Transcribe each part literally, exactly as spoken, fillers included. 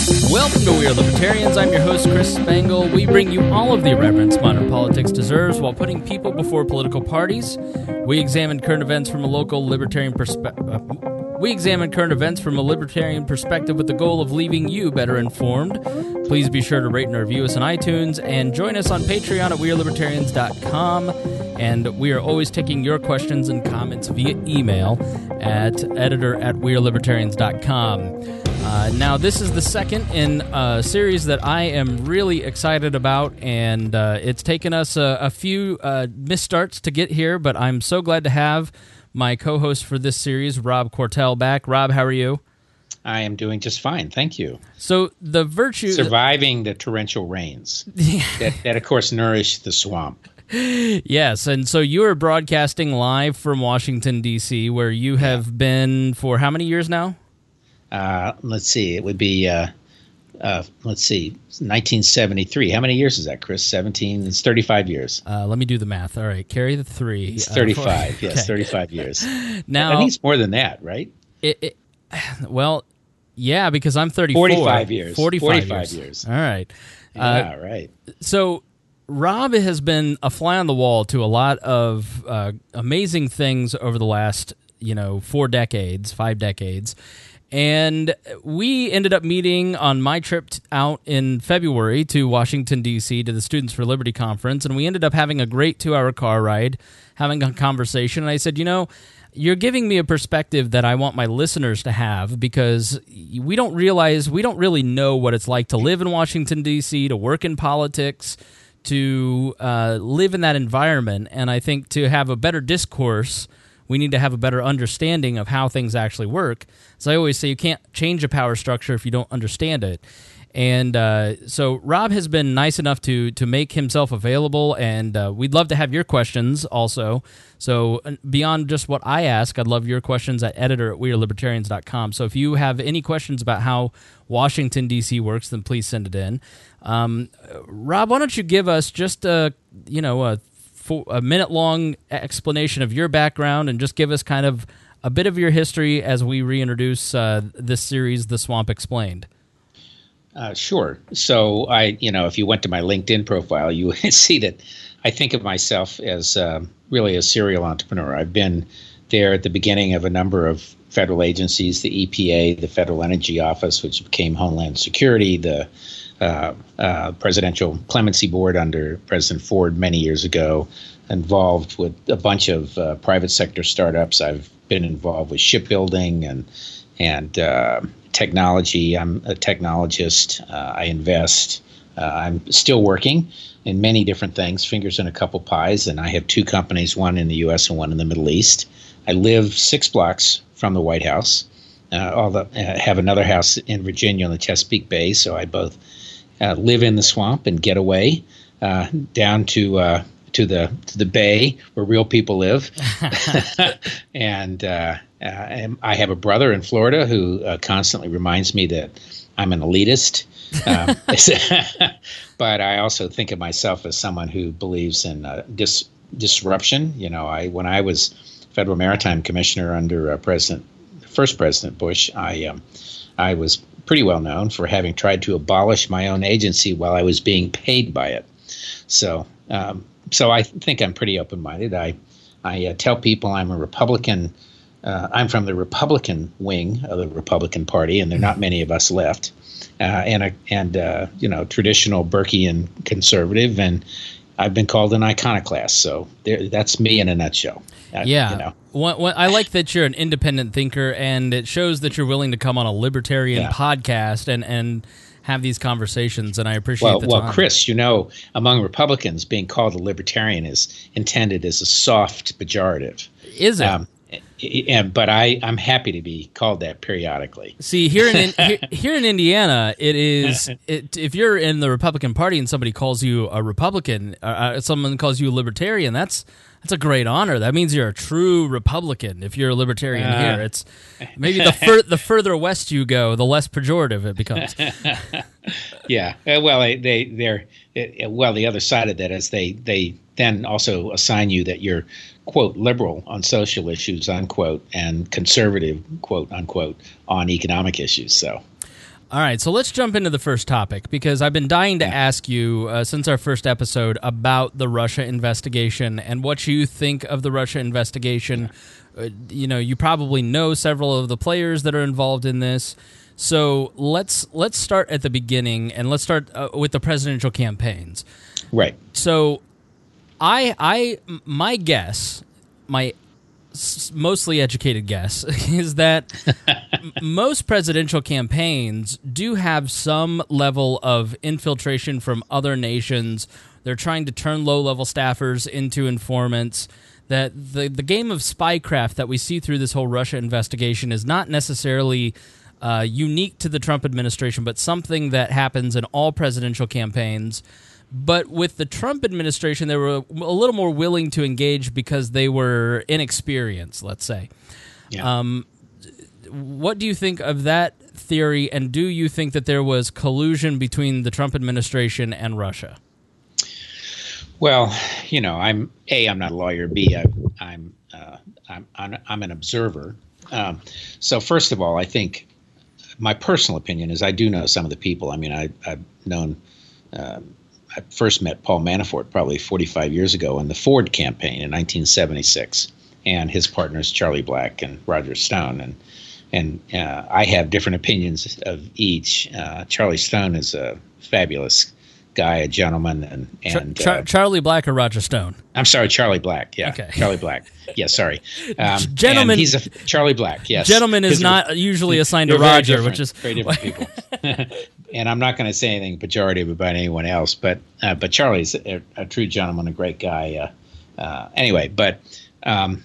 Welcome to We Are Libertarians. I'm your host, Chris Spangle. We bring you all of the irreverence modern politics deserves while putting people before political parties. We examine current events from a local libertarian perspective. Uh, we examine current events from a libertarian perspective with the goal of leaving you better informed. Please be sure to rate and review us on iTunes and join us on Patreon at we are libertarians dot com. And we are always taking your questions and comments via email at editor at we are libertarians dot com. Uh, now, this is the second in a series that I am really excited about, and uh, it's taken us a, a few uh, misstarts to get here, but I'm so glad to have my co-host for this series, Rob Quartel, back. Rob, how are you? I am doing just fine, thank you. So the virtue... Surviving the torrential rains that, that, of course, nourish the swamp. Yes, and so you are broadcasting live from Washington, D C, where you have yeah. been for how many years now? Uh, let's see, it would be, uh, uh, let's see, nineteen seventy-three. How many years is that, Chris? seventeen? It's thirty-five years. Uh, let me do the math. All right, carry the three. It's thirty-five, uh, yes, okay. thirty-five years. Now, I think it's more than that, right? It, it, well, yeah, because I'm thirty-four. forty-five years. forty-five, forty-five years. years. All right. Yeah, uh, right. So Rob has been a fly on the wall to a lot of uh, amazing things over the last, you know, four decades, five decades. And we ended up meeting on my trip out in February to Washington, D C, to the Students for Liberty Conference, and we ended up having a great two-hour car ride, having a conversation, and I said, you know, you're giving me a perspective that I want my listeners to have, because we don't realize, we don't really know what it's like to live in Washington, D C, to work in politics, to uh, live in that environment, and I think to have a better discourse, we need to have a better understanding of how things actually work. So I always say you can't change a power structure if you don't understand it. And uh, so Rob has been nice enough to to make himself available, and uh, we'd love to have your questions also. So beyond just what I ask, I'd love your questions at editor at we are libertarians dot com. So if you have any questions about how Washington, D C works, then please send it in. Um, Rob, why don't you give us just a, you know, a For a minute-long explanation of your background and just give us kind of a bit of your history as we reintroduce uh, this series, The Swamp Explained. Uh, sure. So I, you know, if you went to my LinkedIn profile, you would see that I think of myself as uh, really a serial entrepreneur. I've been there at the beginning of a number of federal agencies, the E P A, the Federal Energy Office, which became Homeland Security, the Uh, uh, Presidential Clemency Board under President Ford many years ago, involved with a bunch of uh, private sector startups. I've been involved with shipbuilding and and uh, technology. I'm a technologist. Uh, I invest. Uh, I'm still working in many different things, fingers in a couple pies, and I have two companies, one in the U S and one in the Middle East. I live six blocks from the White House. Uh, although I have another house in Virginia on the Chesapeake Bay, so I both Uh, live in the swamp and get away uh, down to uh, to the to the bay where real people live. and, uh, uh, and I have a brother in Florida who uh, constantly reminds me that I'm an elitist. Um, but I also think of myself as someone who believes in uh, dis- disruption. You know, I when I was Federal Maritime Commissioner under uh, President, first President Bush, I um, I was pretty well known for having tried to abolish my own agency while I was being paid by it. So, um, so I think I'm pretty open-minded. I, I uh, tell people I'm a Republican. Uh, I'm from the Republican wing of the Republican Party, and there are not many of us left. Uh, and a, and uh, you know, traditional Burkean conservative, and I've been called an iconoclast. So there, that's me in a nutshell. Uh, yeah. You know. Well, well, I like that you're an independent thinker, and it shows that you're willing to come on a libertarian yeah. podcast and, and have these conversations, and I appreciate well, the well, time. Well, Chris, you know, among Republicans, being called a libertarian is intended as a soft pejorative. Is it? Um, and, but I, I'm happy to be called that periodically. See, here in here, here in Indiana, it is it, if you're in the Republican Party and somebody calls you a Republican, uh, someone calls you a libertarian, that's that's a great honor. That means you're a true Republican. If you're a libertarian uh, here, it's maybe the fur, the further west you go, the less pejorative it becomes. Yeah, well, they they're well. The other side of that is they they then also assign you that you're, quote, liberal on social issues, unquote, and conservative, quote, unquote, on economic issues. So, All right, so let's jump into the first topic, because I've been dying to ask you uh, since our first episode about the Russia investigation and what you think of the Russia investigation. Uh, you know, you probably know several of the players that are involved in this. So let's let's start at the beginning, and let's start uh, with the presidential campaigns. Right. So I I my guess, my mostly educated guess, is that most presidential campaigns do have some level of infiltration from other nations. They're trying to turn low-level staffers into informants. That the the game of spycraft that we see through this whole Russia investigation is not necessarily uh, unique to the Trump administration, but something that happens in all presidential campaigns. But with the Trump administration, they were a little more willing to engage because they were inexperienced, let's say. Yeah. Um, what do you think of that theory, and do you think that there was collusion between the Trump administration and Russia? Well, you know, I'm A, I'm not a lawyer. B, I, I'm, uh, I'm, I'm, I'm an observer. Um, so first of all, I think my personal opinion is I do know some of the people. I mean, I, I've known uh, I first met Paul Manafort probably forty-five years ago in the Ford campaign in nineteen seventy-six, and his partners Charlie Black and Roger Stone, and and uh, I have different opinions of each. Uh, Charlie Stone is a fabulous guy, a gentleman, and and Char- uh, Charlie Black or Roger Stone? I'm sorry, Charlie Black. Yeah, okay. Charlie Black. Yeah, sorry, um, gentleman. And he's a Charlie Black. Yes, gentleman is His, not usually assigned to Roger, which is very different people. And I'm not going to say anything pejorative about anyone else, but uh, but Charlie's a, a true gentleman, a great guy. Uh, uh, anyway, but um,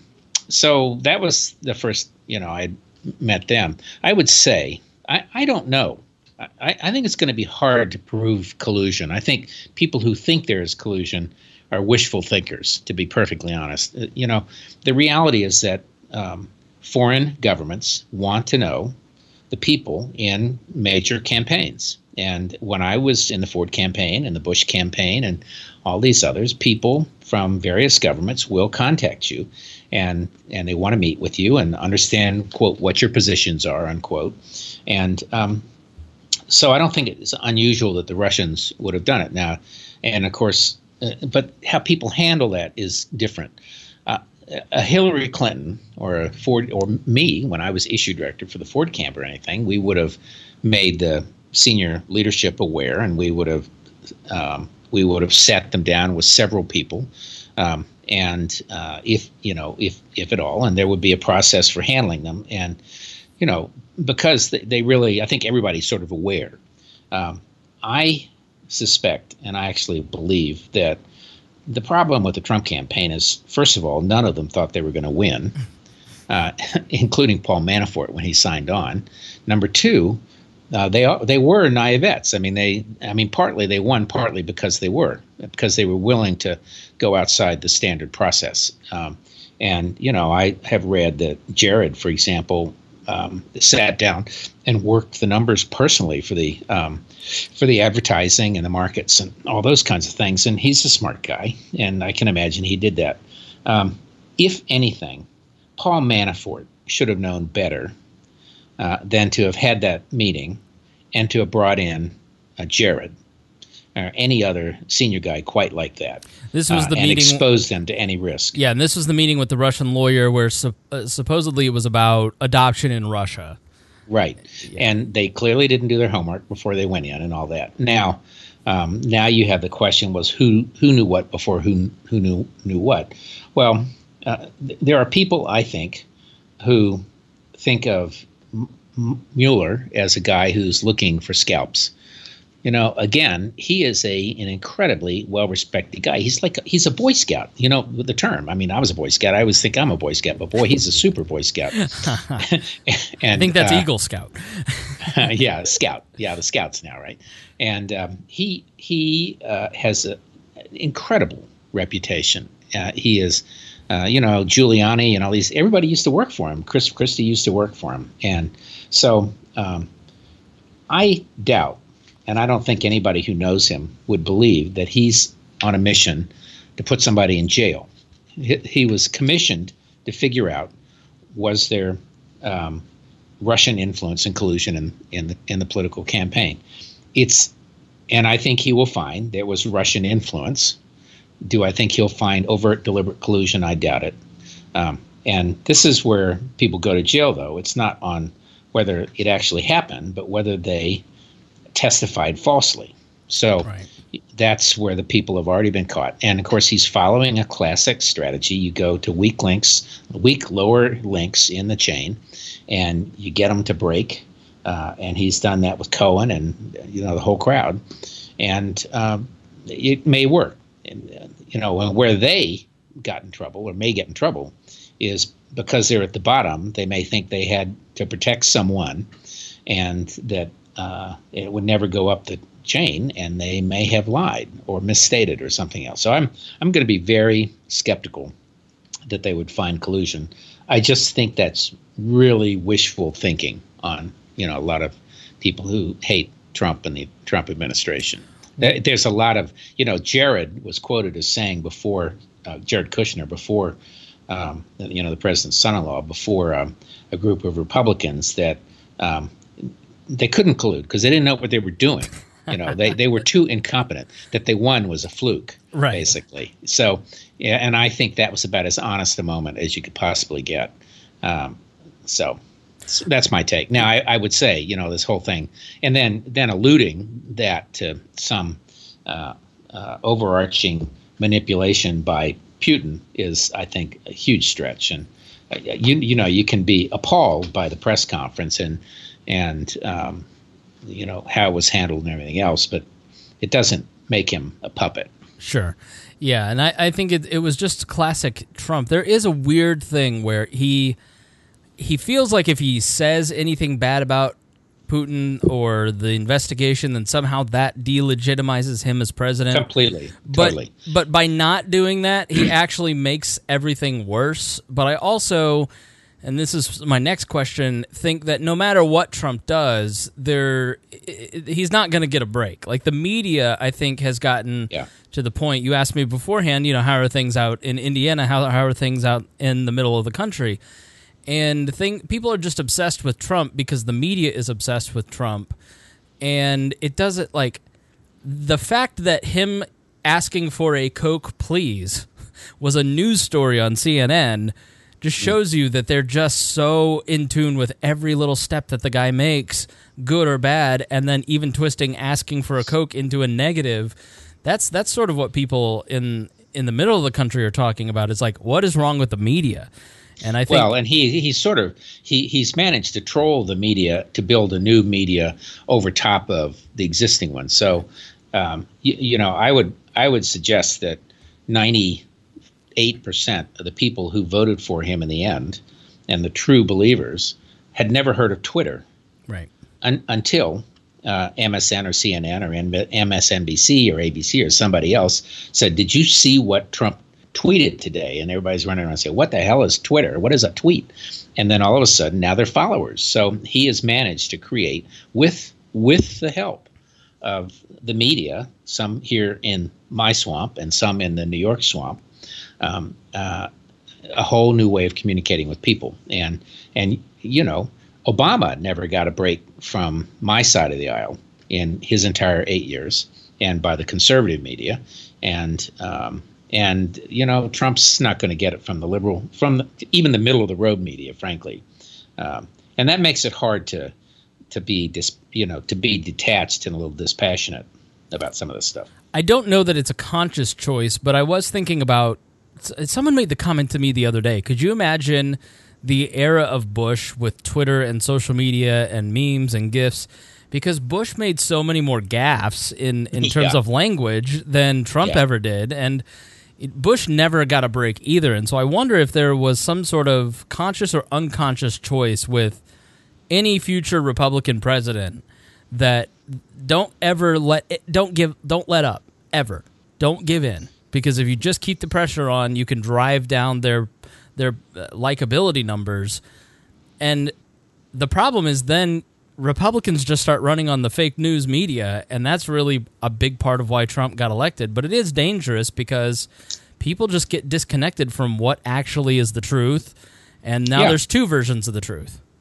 so that was the first, you know, I met them. I would say I, I don't know. I, I think it's going to be hard to prove collusion. I think people who think there is collusion are wishful thinkers, to be perfectly honest. Uh, you know, the reality is that um, foreign governments want to know the people in major campaigns. And when I was in the Ford campaign and the Bush campaign and all these others, people from various governments will contact you, and and they want to meet with you and understand, quote, what your positions are, unquote. And um, so I don't think it's unusual that the Russians would have done it now. And of course, uh, but how people handle that is different. Uh, a Hillary Clinton or a Ford or me, when I was issue director for the Ford camp or anything, we would have made the senior leadership aware, and we would have um, we would have sat them down with several people, um, and uh, if you know if if at all, and there would be a process for handling them, and you know because they, they really, I think everybody's sort of aware. Um, I suspect, and I actually believe that the problem with the Trump campaign is, first of all, none of them thought they were going to win, uh, including Paul Manafort when he signed on. Number two, uh, they they were naivettes. I mean, they I mean, partly they won, partly because they were because they were willing to go outside the standard process. Um, and you know, I have read that Jared, for example, um, sat down and worked the numbers personally for the um, for the advertising and the markets and all those kinds of things. And he's a smart guy, and I can imagine he did that. Um, if anything, Paul Manafort should have known better uh, than to have had that meeting and to have brought in uh, Jared or any other senior guy quite like that. This was the uh, meeting, and expose them to any risk. Yeah, and this was the meeting with the Russian lawyer where su- uh, supposedly it was about adoption in Russia. Right. Yeah. And they clearly didn't do their homework before they went in and all that. Now, um, now you have the question was who who knew what before who who knew knew what? Well, uh, th- there are people, I think, who think of M- Mueller as a guy who's looking for scalps. You know, again, he is a an incredibly well-respected guy. He's like he's a Boy Scout. You know the term. I mean, I was a Boy Scout. I always think I'm a Boy Scout, but boy, he's a super Boy Scout. and, I think that's uh, Eagle Scout. yeah, Scout. Yeah, the Scouts now, right? And um, he he uh, has an incredible reputation. Uh, he is, uh, you know, Giuliani and all these. Everybody used to work for him. Chris Christie used to work for him, and so um, I doubt. And I don't think anybody who knows him would believe that he's on a mission to put somebody in jail. He, he was commissioned to figure out, was there um, Russian influence and collusion in, in the in the political campaign. It's, and I think he will find there was Russian influence. Do I think he'll find overt, deliberate collusion? I doubt it. Um, and this is where people go to jail, though. It's not on whether it actually happened, but whether they testified falsely. So right. That's where the people have already been caught. And, of course, he's following a classic strategy. You go to weak links, weak lower links in the chain, and you get them to break. Uh, and he's done that with Cohen and, you know, the whole crowd. And um, it may work. And, uh, you know, where they got in trouble or may get in trouble is because they're at the bottom. They may think they had to protect someone and that uh, it would never go up the chain, and they may have lied or misstated or something else. So I'm I'm going to be very skeptical that they would find collusion. I just think that's really wishful thinking on, you know, a lot of people who hate Trump and the Trump administration. There's a lot of, you know, Jared was quoted as saying before, uh, Jared Kushner, before, um, you know, the president's son-in-law, before um, a group of Republicans that um, they couldn't collude because they didn't know what they were doing. You know, they, they were too incompetent. That they won was a fluke, right. Basically. So, yeah, and I think that was about as honest a moment as you could possibly get. Um, so. So that's my take. Now, I, I would say, you know, this whole thing, and then then alluding that to some uh, uh, overarching manipulation by Putin is, I think, a huge stretch. And uh, you you know, you can be appalled by the press conference and and um, you know how it was handled and everything else, but it doesn't make him a puppet. Sure. Yeah, and I, I think it, it was just classic Trump. There is a weird thing where he. He feels like if he says anything bad about Putin or the investigation, then somehow that delegitimizes him as president. Completely. But, totally. But by not doing that, he actually makes everything worse. But I also, and this is my next question, think that no matter what Trump does, there he's not going to get a break. Like the media, I think, has gotten yeah. to the point. You asked me beforehand, you know, how are things out in Indiana? How, how are things out in the middle of the country? And thing, people are just obsessed with Trump because the media is obsessed with Trump. And it doesn't, like, the fact that him asking for a Coke, please, was a news story on C N N just shows you that they're just so in tune with every little step that the guy makes, good or bad, and then even twisting asking for a Coke into a negative. That's that's sort of what people in, in the middle of the country are talking about. It's like, what is wrong with the media? And I think, well, and he he's sort of he he's managed to troll the media to build a new media over top of the existing one. So, um, you, you know, I would I would suggest that ninety-eight percent of the people who voted for him in the end, and the true believers, had never heard of Twitter, right? Un, until uh, M S N or C N N or M S N B C or A B C or somebody else said, "Did you see what Trump tweeted today?" And everybody's running around and saying, what the hell is Twitter? What is a tweet? And then all of a sudden, now they're followers. So he has managed to create, with with the help of the media, some here in my swamp and some in the New York swamp, um, uh, a whole new way of communicating with people. And, and you know, Obama never got a break from my side of the aisle in his entire eight years and by the conservative media. And um And, you know, Trump's not going to get it from the liberal, from the, even the middle of the road media, frankly. Um, and that makes it hard to to be, dis, you know, to be detached and a little dispassionate about some of this stuff. I don't know that it's a conscious choice, but I was thinking about, someone made the comment to me the other day. Could you imagine the era of Bush with Twitter and social media and memes and GIFs? Because Bush made so many more gaffes in, in terms yeah. of language than Trump yeah. ever did. And Bush never got a break either, and so I wonder if there was some sort of conscious or unconscious choice with any future Republican president that don't ever let don't give don't let up ever, don't give in, because if you just keep the pressure on, you can drive down their their likability numbers, and the problem is then Republicans just start running on the fake news media, and that's really a big part of why Trump got elected. But it is dangerous because people just get disconnected from what actually is the truth, and now yeah. there's two versions of the truth.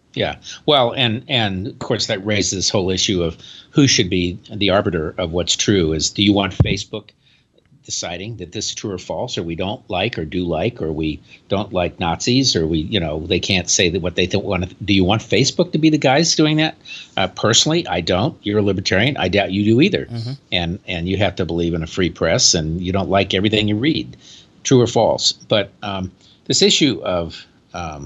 Yeah. Well, and and of course that raises this whole issue of who should be the arbiter of what's true. Is do you want Facebook deciding that this is true or false, or we don't like or do like, or we don't like Nazis, or we, you know, they can't say that what they th- want. Do you want Facebook to be the guys doing that? Uh, personally, I don't. You're a libertarian. I doubt you do either. Mm-hmm. And and you have to believe in a free press, and you don't like everything you read, true or false. But um, this issue of um,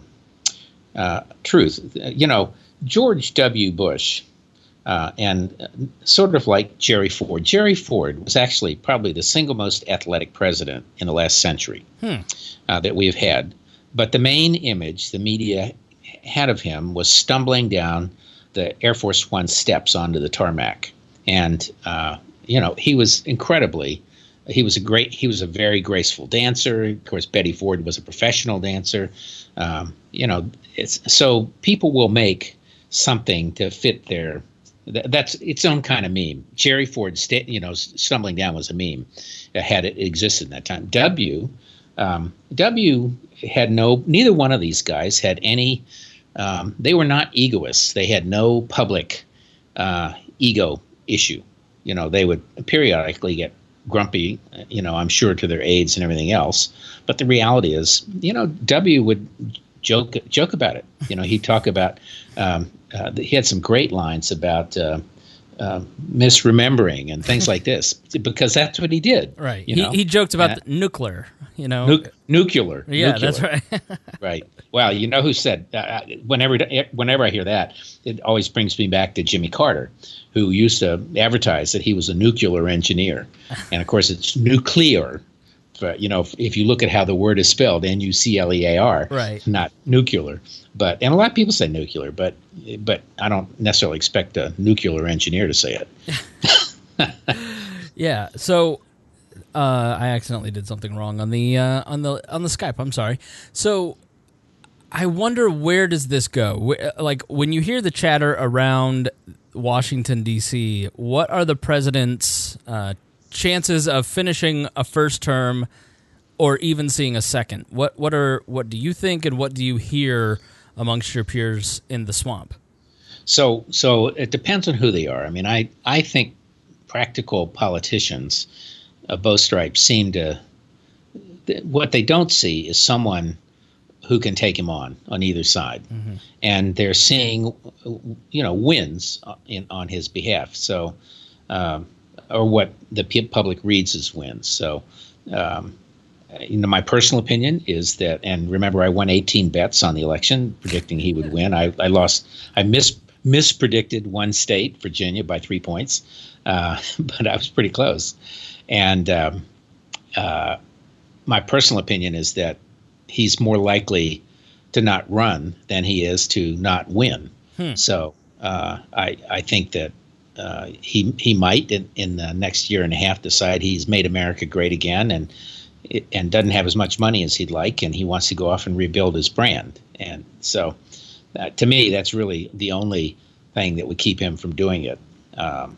uh, truth, you know, George W. Bush. Uh, and sort of like Jerry Ford. Jerry Ford was actually probably the single most athletic president in the last century hmm. uh, that we've had. But the main image the media had of him was stumbling down the Air Force One steps onto the tarmac. And, uh, you know, he was incredibly, he was a great, he was a very graceful dancer. Of course, Betty Ford was a professional dancer. Um, you know, it's so people will make something to fit their That's its own kind of meme. Jerry Ford, st- you know, stumbling down was a meme. Uh, had it existed in that time. W, um, W had no. Neither one of these guys had any. Um, they were not egoists. They had no public uh, ego issue. You know, they would periodically get grumpy. You know, I'm sure to their aides and everything else. But the reality is, you know, W would joke joke about it. You know, he'd talk about. Um, Uh, he had some great lines about uh, uh, misremembering and things like this, because that's what he did. Right. You he, know? he joked about uh, the nuclear, you know. Nu- nuclear. Yeah, nuclear. That's right. Right. Well, you know who said, uh, whenever whenever I hear that, it always brings me back to Jimmy Carter, who used to advertise that he was a nuclear engineer. And, of course, it's nuclear. But, you know, if, if you look at how the word is spelled, N U C L E A R, right. Not nuclear. But and a lot of people say nuclear, but but I don't necessarily expect a nuclear engineer to say it. Yeah. So uh, I accidentally did something wrong on the uh, on the on the Skype. I'm sorry. So I wonder, where does this go? Like, when you hear the chatter around Washington D C, what are the president's uh, chances of finishing a first term, or even seeing a second? What what are what do you think, and what do you hear amongst your peers in the swamp? So so it depends on who they are. I mean, I I think practical politicians of both stripes seem to. What they don't see is someone who can take him on on either side, mm-hmm. and they're seeing, you know, wins in on his behalf. So. Um, or what the public reads as wins. So, um, you know, my personal opinion is that, and remember, I won eighteen bets on the election predicting he would win. I, I lost, I mis mispredicted one state, Virginia, by three points, uh, but I was pretty close. And um, uh, my personal opinion is that he's more likely to not run than he is to not win. Hmm. So uh, I, I think that Uh, he he might in, in the next year and a half decide he's made America great again, and and doesn't have as much money as he'd like, and he wants to go off and rebuild his brand. And so, uh, to me, that's really the only thing that would keep him from doing it. Um,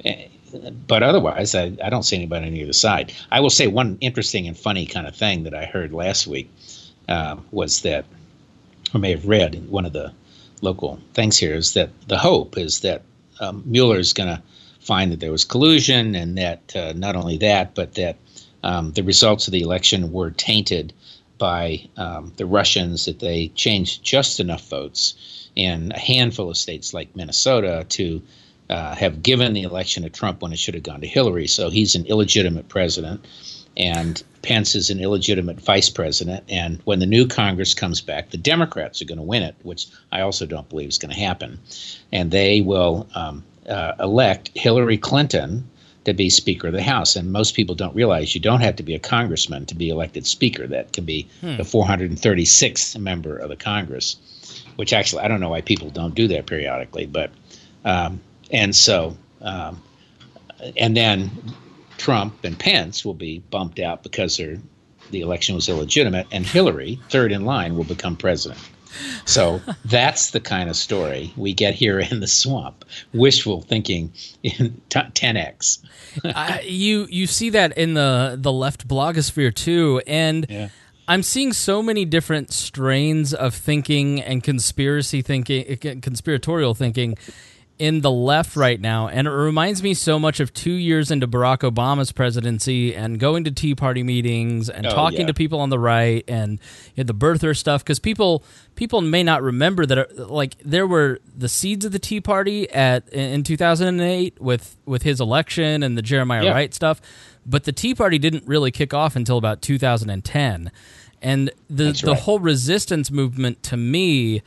but otherwise, I, I don't see anybody on either side. I will say one interesting and funny kind of thing that I heard last week uh, was that, or may have read in one of the local things here, is that the hope is that Um, Mueller's going to find that there was collusion, and that uh, not only that, but that um, the results of the election were tainted by um, the Russians, that they changed just enough votes in a handful of states like Minnesota to uh, have given the election to Trump when it should have gone to Hillary. So he's an illegitimate president, and Pence is an illegitimate vice president. And when the new Congress comes back, the Democrats are going to win it, which I also don't believe is going to happen. And they will um, uh, elect Hillary Clinton to be Speaker of the House. And most people don't realize you don't have to be a congressman to be elected Speaker. That can be hmm. the four hundred thirty-sixth member of the Congress, which actually I don't know why people don't do that periodically. But um, and so um, and then Trump and Pence will be bumped out because the election was illegitimate, and Hillary, third in line, will become president. So that's the kind of story we get here in the swamp. Wishful thinking in ten x. uh, you you see that in the the left blogosphere too, and yeah. I'm seeing so many different strains of thinking and conspiracy thinking, conspiratorial thinking in the left right now, and it reminds me so much of two years into Barack Obama's presidency and going to Tea Party meetings and oh, talking yeah. to people on the right and you know, the birther stuff, because people people may not remember that like there were the seeds of the Tea Party at in two thousand eight with with his election and the Jeremiah yeah. Wright stuff, but the Tea Party didn't really kick off until about two thousand ten, and the That's the right. whole resistance movement to me.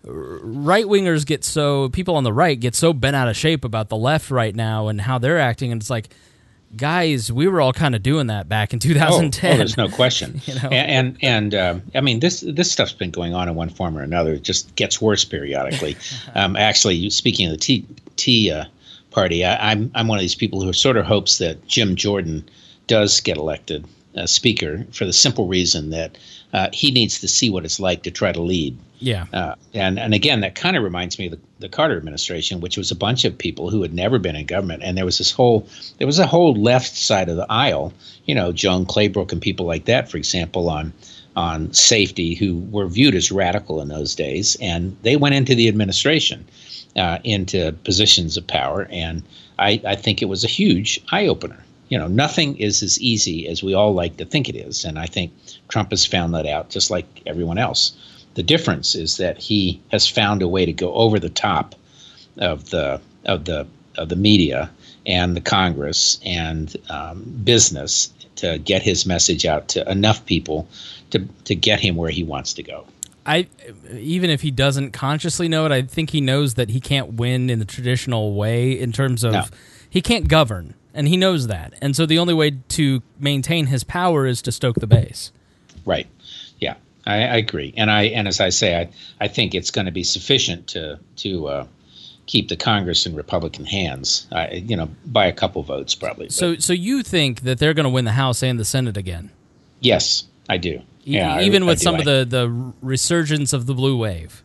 Right wingers get so people on the right get so bent out of shape about the left right now and how they're acting, and it's like, guys, we were all kind of doing that back in two thousand ten. Oh, oh there's no question. you know? And and, and um, I mean this this stuff's been going on in one form or another. It just gets worse periodically. um, actually, speaking of the Tea Tea uh, Party, I, I'm I'm one of these people who sort of hopes that Jim Jordan does get elected uh, Speaker for the simple reason that uh, he needs to see what it's like to try to lead. Yeah. Uh, and, and again, that kind of reminds me of the, the Carter administration, which was a bunch of people who had never been in government. And there was this whole there was a whole left side of the aisle, you know, Joan Claybrook and people like that, for example, on on safety, who were viewed as radical in those days. And they went into the administration, uh, into positions of power. And I, I think it was a huge eye opener. You know, nothing is as easy as we all like to think it is. And I think Trump has found that out, just like everyone else. The difference is that he has found a way to go over the top of the of the of the media and the Congress and um, business to get his message out to enough people to to get him where he wants to go. I even if he doesn't consciously know it, I think he knows that he can't win in the traditional way in terms of No. he can't govern, and he knows that. And so the only way to maintain his power is to stoke the base. Right. Yeah. I, I agree, and I and as I say, I, I think it's going to be sufficient to to uh, keep the Congress in Republican hands. I, you know, by a couple votes probably. So, so you think that they're going to win the House and the Senate again? Yes, I do. E- Yeah, even I, with I some do. of the, the resurgence of the blue wave.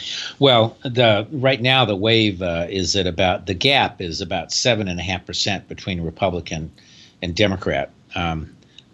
Well, the right now the wave uh, is at about the gap is about seven and a half percent between Republican and Democrat, um,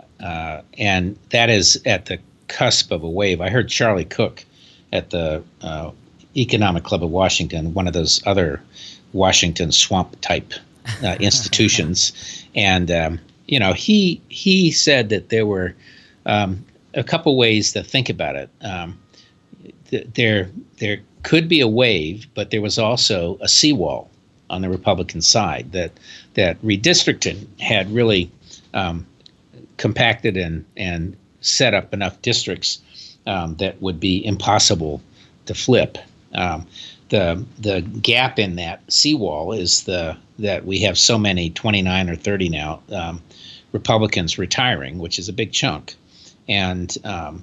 uh, and that is at the cusp of a wave. I heard Charlie Cook at the uh, Economic Club of Washington, one of those other Washington swamp type uh, institutions, and um, you know he he said that there were um, a couple ways to think about it. Um, th- there there could be a wave, but there was also a seawall on the Republican side that that redistricting had really um, compacted and and set up enough districts um, that would be impossible to flip. Um, the the gap in that seawall is the that we have so many twenty-nine or thirty now um, Republicans retiring, which is a big chunk, and um,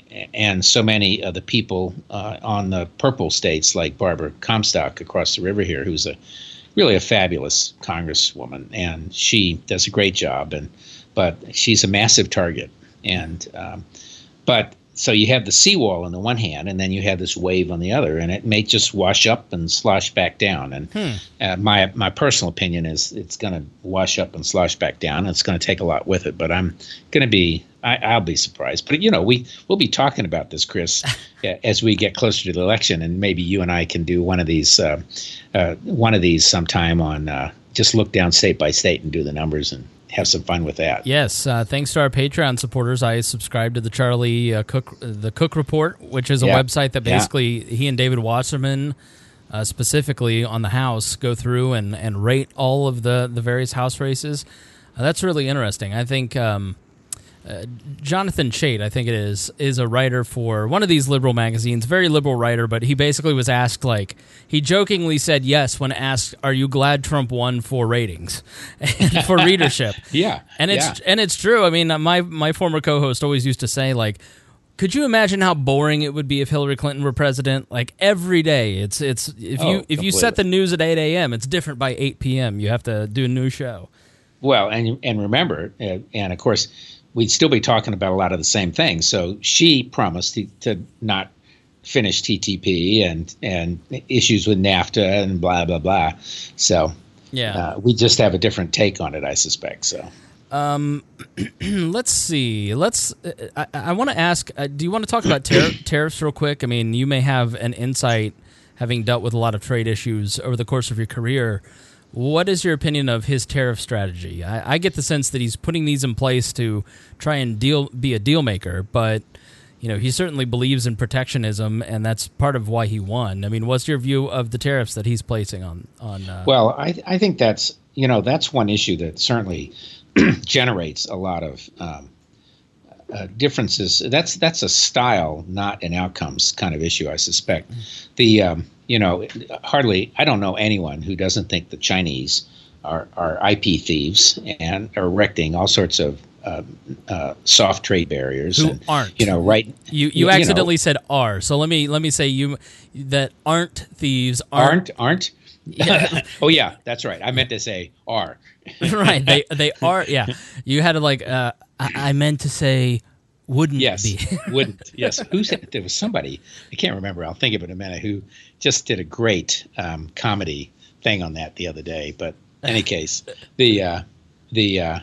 and so many of the people uh, on the purple states like Barbara Comstock across the river here, who's a really a fabulous congresswoman, and she does a great job, and but she's a massive target. And um, but so you have the seawall on the one hand, and then you have this wave on the other, and it may just wash up and slosh back down. And Hmm. uh, my my personal opinion is it's going to wash up and slosh back down. And it's going to take a lot with it, but I'm going to be I, I'll be surprised. But you know, we we'll be talking about this, Chris, as we get closer to the election, and maybe you and I can do one of these uh, uh, one of these sometime on uh, just look down state by state and do the numbers and have some fun with that. Yes, uh, thanks to our Patreon supporters, I subscribe to the Charlie uh, Cook, the Cook Report, which is a Yeah. website that Yeah. basically he and David Wasserman, uh, specifically on the House, go through and, and rate all of the, the various House races. Uh, that's really interesting. I think um, uh, Jonathan Chait, I think it is, is a writer for one of these liberal magazines, very liberal writer, but he basically was asked, like, he jokingly said yes when asked, are you glad Trump won for ratings and for readership? Yeah. And it's yeah. and it's true. I mean, my my former co-host always used to say, like, could you imagine how boring it would be if Hillary Clinton were president? Like every day, it's it's if Oh, you if you set the completely. news at eight a.m., it's different by eight p.m. You have to do a new show. Well, and and remember, uh, and of course, we'd still be talking about a lot of the same things. So she promised to, to not finish T T P and and issues with NAFTA and blah blah blah. So Yeah. uh, we just have a different take on it, I suspect. So Um, let's see. Let's. I, I want to ask. Uh, do you want to talk about tar- tariffs real quick? I mean, you may have an insight, having dealt with a lot of trade issues over the course of your career. What is your opinion of his tariff strategy? I, I get the sense that he's putting these in place to try and deal be a deal maker, but you know he certainly believes in protectionism, and that's part of why he won. I mean, what's your view of the tariffs that he's placing on on? Uh, well, I I think that's you know that's one issue that certainly generates a lot of um, uh, differences. That's that's a style, not an outcomes kind of issue, I suspect. The um, you know hardly I don't know anyone who doesn't think the Chinese are are I P thieves and are erecting all sorts of uh, uh, soft trade barriers. Who and, aren't? You know, right? You you, you accidentally know, said are. So let me let me say you that aren't thieves aren't aren't. aren't? Yeah. Oh yeah, that's right. I meant to say are. Right. They they are. Yeah. You had to like. Uh, I, I meant to say wouldn't yes, be. wouldn't. Yes. Who said there was somebody? I can't remember. I'll think of it in a minute. Who just did a great um, comedy thing on that the other day. But in any case, the uh, the uh,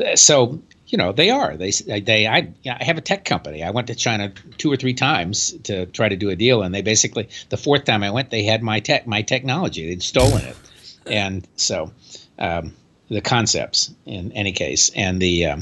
so. You know, they are. They they. I, I have a tech company. I went to China two or three times to try to do a deal, and they basically the fourth time I went, they had my tech, my technology. They'd stolen it, and so um, the concepts in any case, and the um,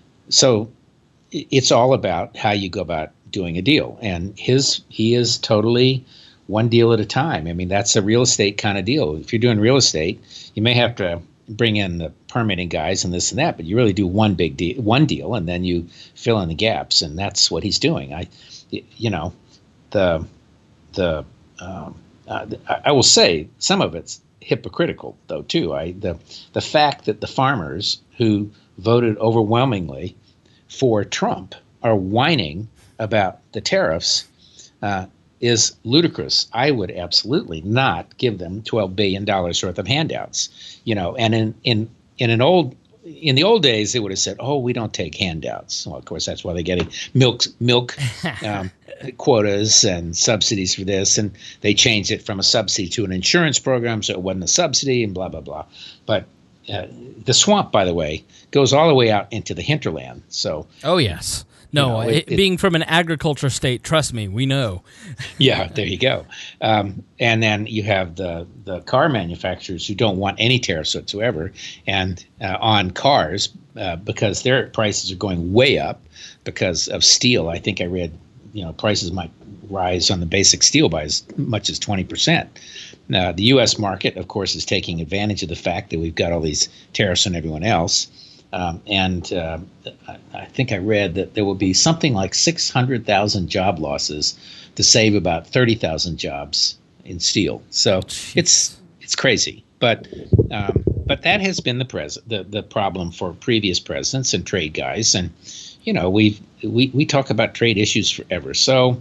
so it's all about how you go about doing a deal. And his he is totally one deal at a time. I mean, that's a real estate kind of deal. If you're doing real estate, you may have to bring in the permitting guys and this and that, but you really do one big deal, one deal, and then you fill in the gaps, and that's what he's doing. I, you know, the the um, uh, I will say some of it's hypocritical though too. I the the fact that the farmers who voted overwhelmingly for Trump are whining about the tariffs uh, is ludicrous. I would absolutely not give them twelve billion dollars worth of handouts. You know, and in, in, in an old in the old days, they would have said, "Oh, we don't take handouts." Well, of course, that's why they're getting milk milk um, quotas and subsidies for this, and they changed it from a subsidy to an insurance program, so it wasn't a subsidy, and blah blah blah. But uh, the swamp, by the way, goes all the way out into the hinterland. So, oh yes. No, you know, it, it, it, being from an agriculture state, trust me, we know. Yeah, there you go. Um, and then you have the, the car manufacturers who don't want any tariffs whatsoever, and uh, on cars uh, because their prices are going way up because of steel. I think I read, you know, prices might rise on the basic steel by as much as twenty percent. Now, the U S market, of course, is taking advantage of the fact that we've got all these tariffs on everyone else. Um, and uh, I think I read that there will be something like six hundred thousand job losses to save about thirty thousand jobs in steel. So Jeez. it's it's crazy. But um, but that has been the, pres- the the problem for previous presidents and trade guys. And, you know, we've, we we talk about trade issues forever. So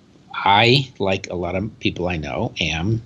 I, like a lot of people I know, am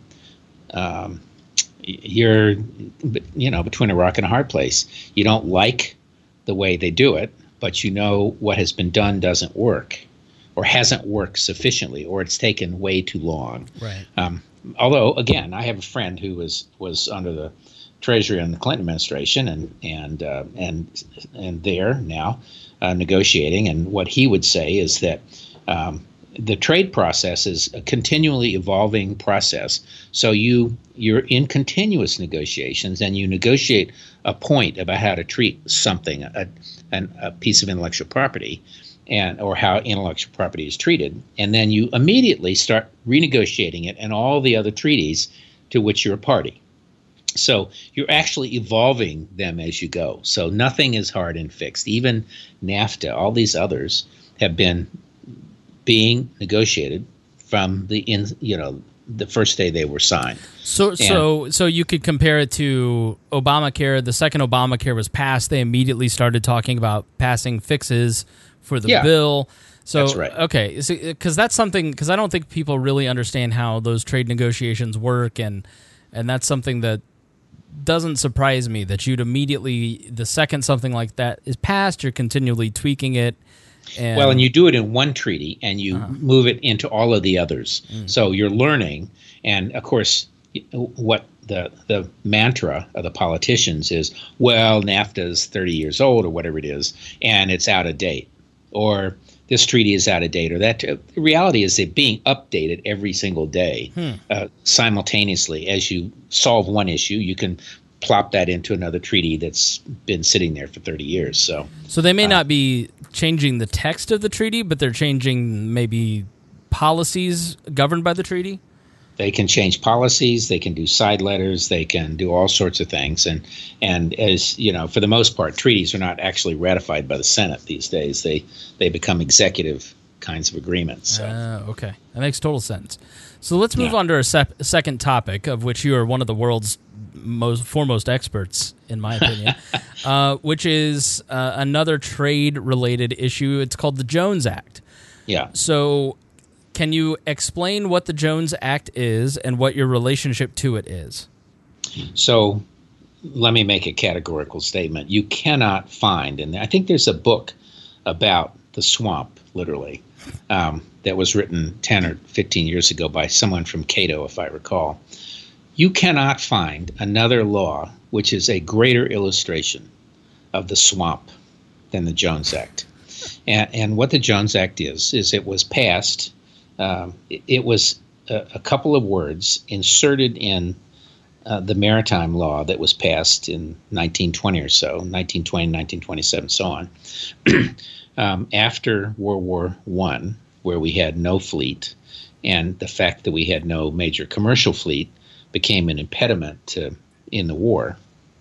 um, you're, you know, between a rock and a hard place. You don't like the way they do it, but you know what has been done doesn't work or hasn't worked sufficiently, or it's taken way too long. Right. Um, although, again, I have a friend who was, was under the Treasury in the Clinton administration and and uh, and and there now uh, negotiating, and what he would say is that um, the trade process is a continually evolving process. So you you're in continuous negotiations, and you negotiate a point about how to treat something, a, an, a piece of intellectual property, and or how intellectual property is treated, and then you immediately start renegotiating it and all the other treaties to which you're a party. So you're actually evolving them as you go. So nothing is hard and fixed. Even NAFTA, all these others have been being negotiated from the in you know the first day they were signed. So and, so so you could compare it to Obamacare. The second Obamacare was passed, they immediately started talking about passing fixes for the yeah, bill. So that's right. Okay, because that's something, because I don't think people really understand how those trade negotiations work, and and that's something that doesn't surprise me, that you'd immediately, the second something like that is passed, you're continually tweaking it. And, well, and you do it in one treaty, and you uh-huh. move it into all of the others. Mm. So you're learning, and of course, what the the mantra of the politicians is, well, NAFTA is thirty years old or whatever it is, and it's out of date, or this treaty is out of date, or that. The reality is they're being updated every single day, hmm. uh, simultaneously. As you solve one issue, you can plop that into another treaty that's been sitting there for thirty years. So, so they may uh, uh, not be changing the text of the treaty, but they're changing maybe policies governed by the treaty? They can change policies, they can do side letters, they can do all sorts of things. And and as you know, for the most part, treaties are not actually ratified by the Senate these days. They they become executive kinds of agreements. So. Uh, okay. That makes total sense. So let's move Yeah. on to our sep- second topic, of which you are one of the world's most foremost experts, in my opinion, uh, which is uh, another trade-related issue. It's called the Jones Act. Yeah. So can you explain what the Jones Act is and what your relationship to it is? So let me make a categorical statement. You cannot find, and I think there's a book about the swamp, literally, um, that was written ten or fifteen years ago by someone from Cato, if I recall. You cannot find another law which is a greater illustration of the swamp than the Jones Act. And, and what the Jones Act is, is it was passed, um, it, it was a, a couple of words inserted in uh, the maritime law that was passed in nineteen twenty or so, nineteen twenty, nineteen twenty-seven, so on, um, after World War One, where we had no fleet, and the fact that we had no major commercial fleet became an impediment to, in the war.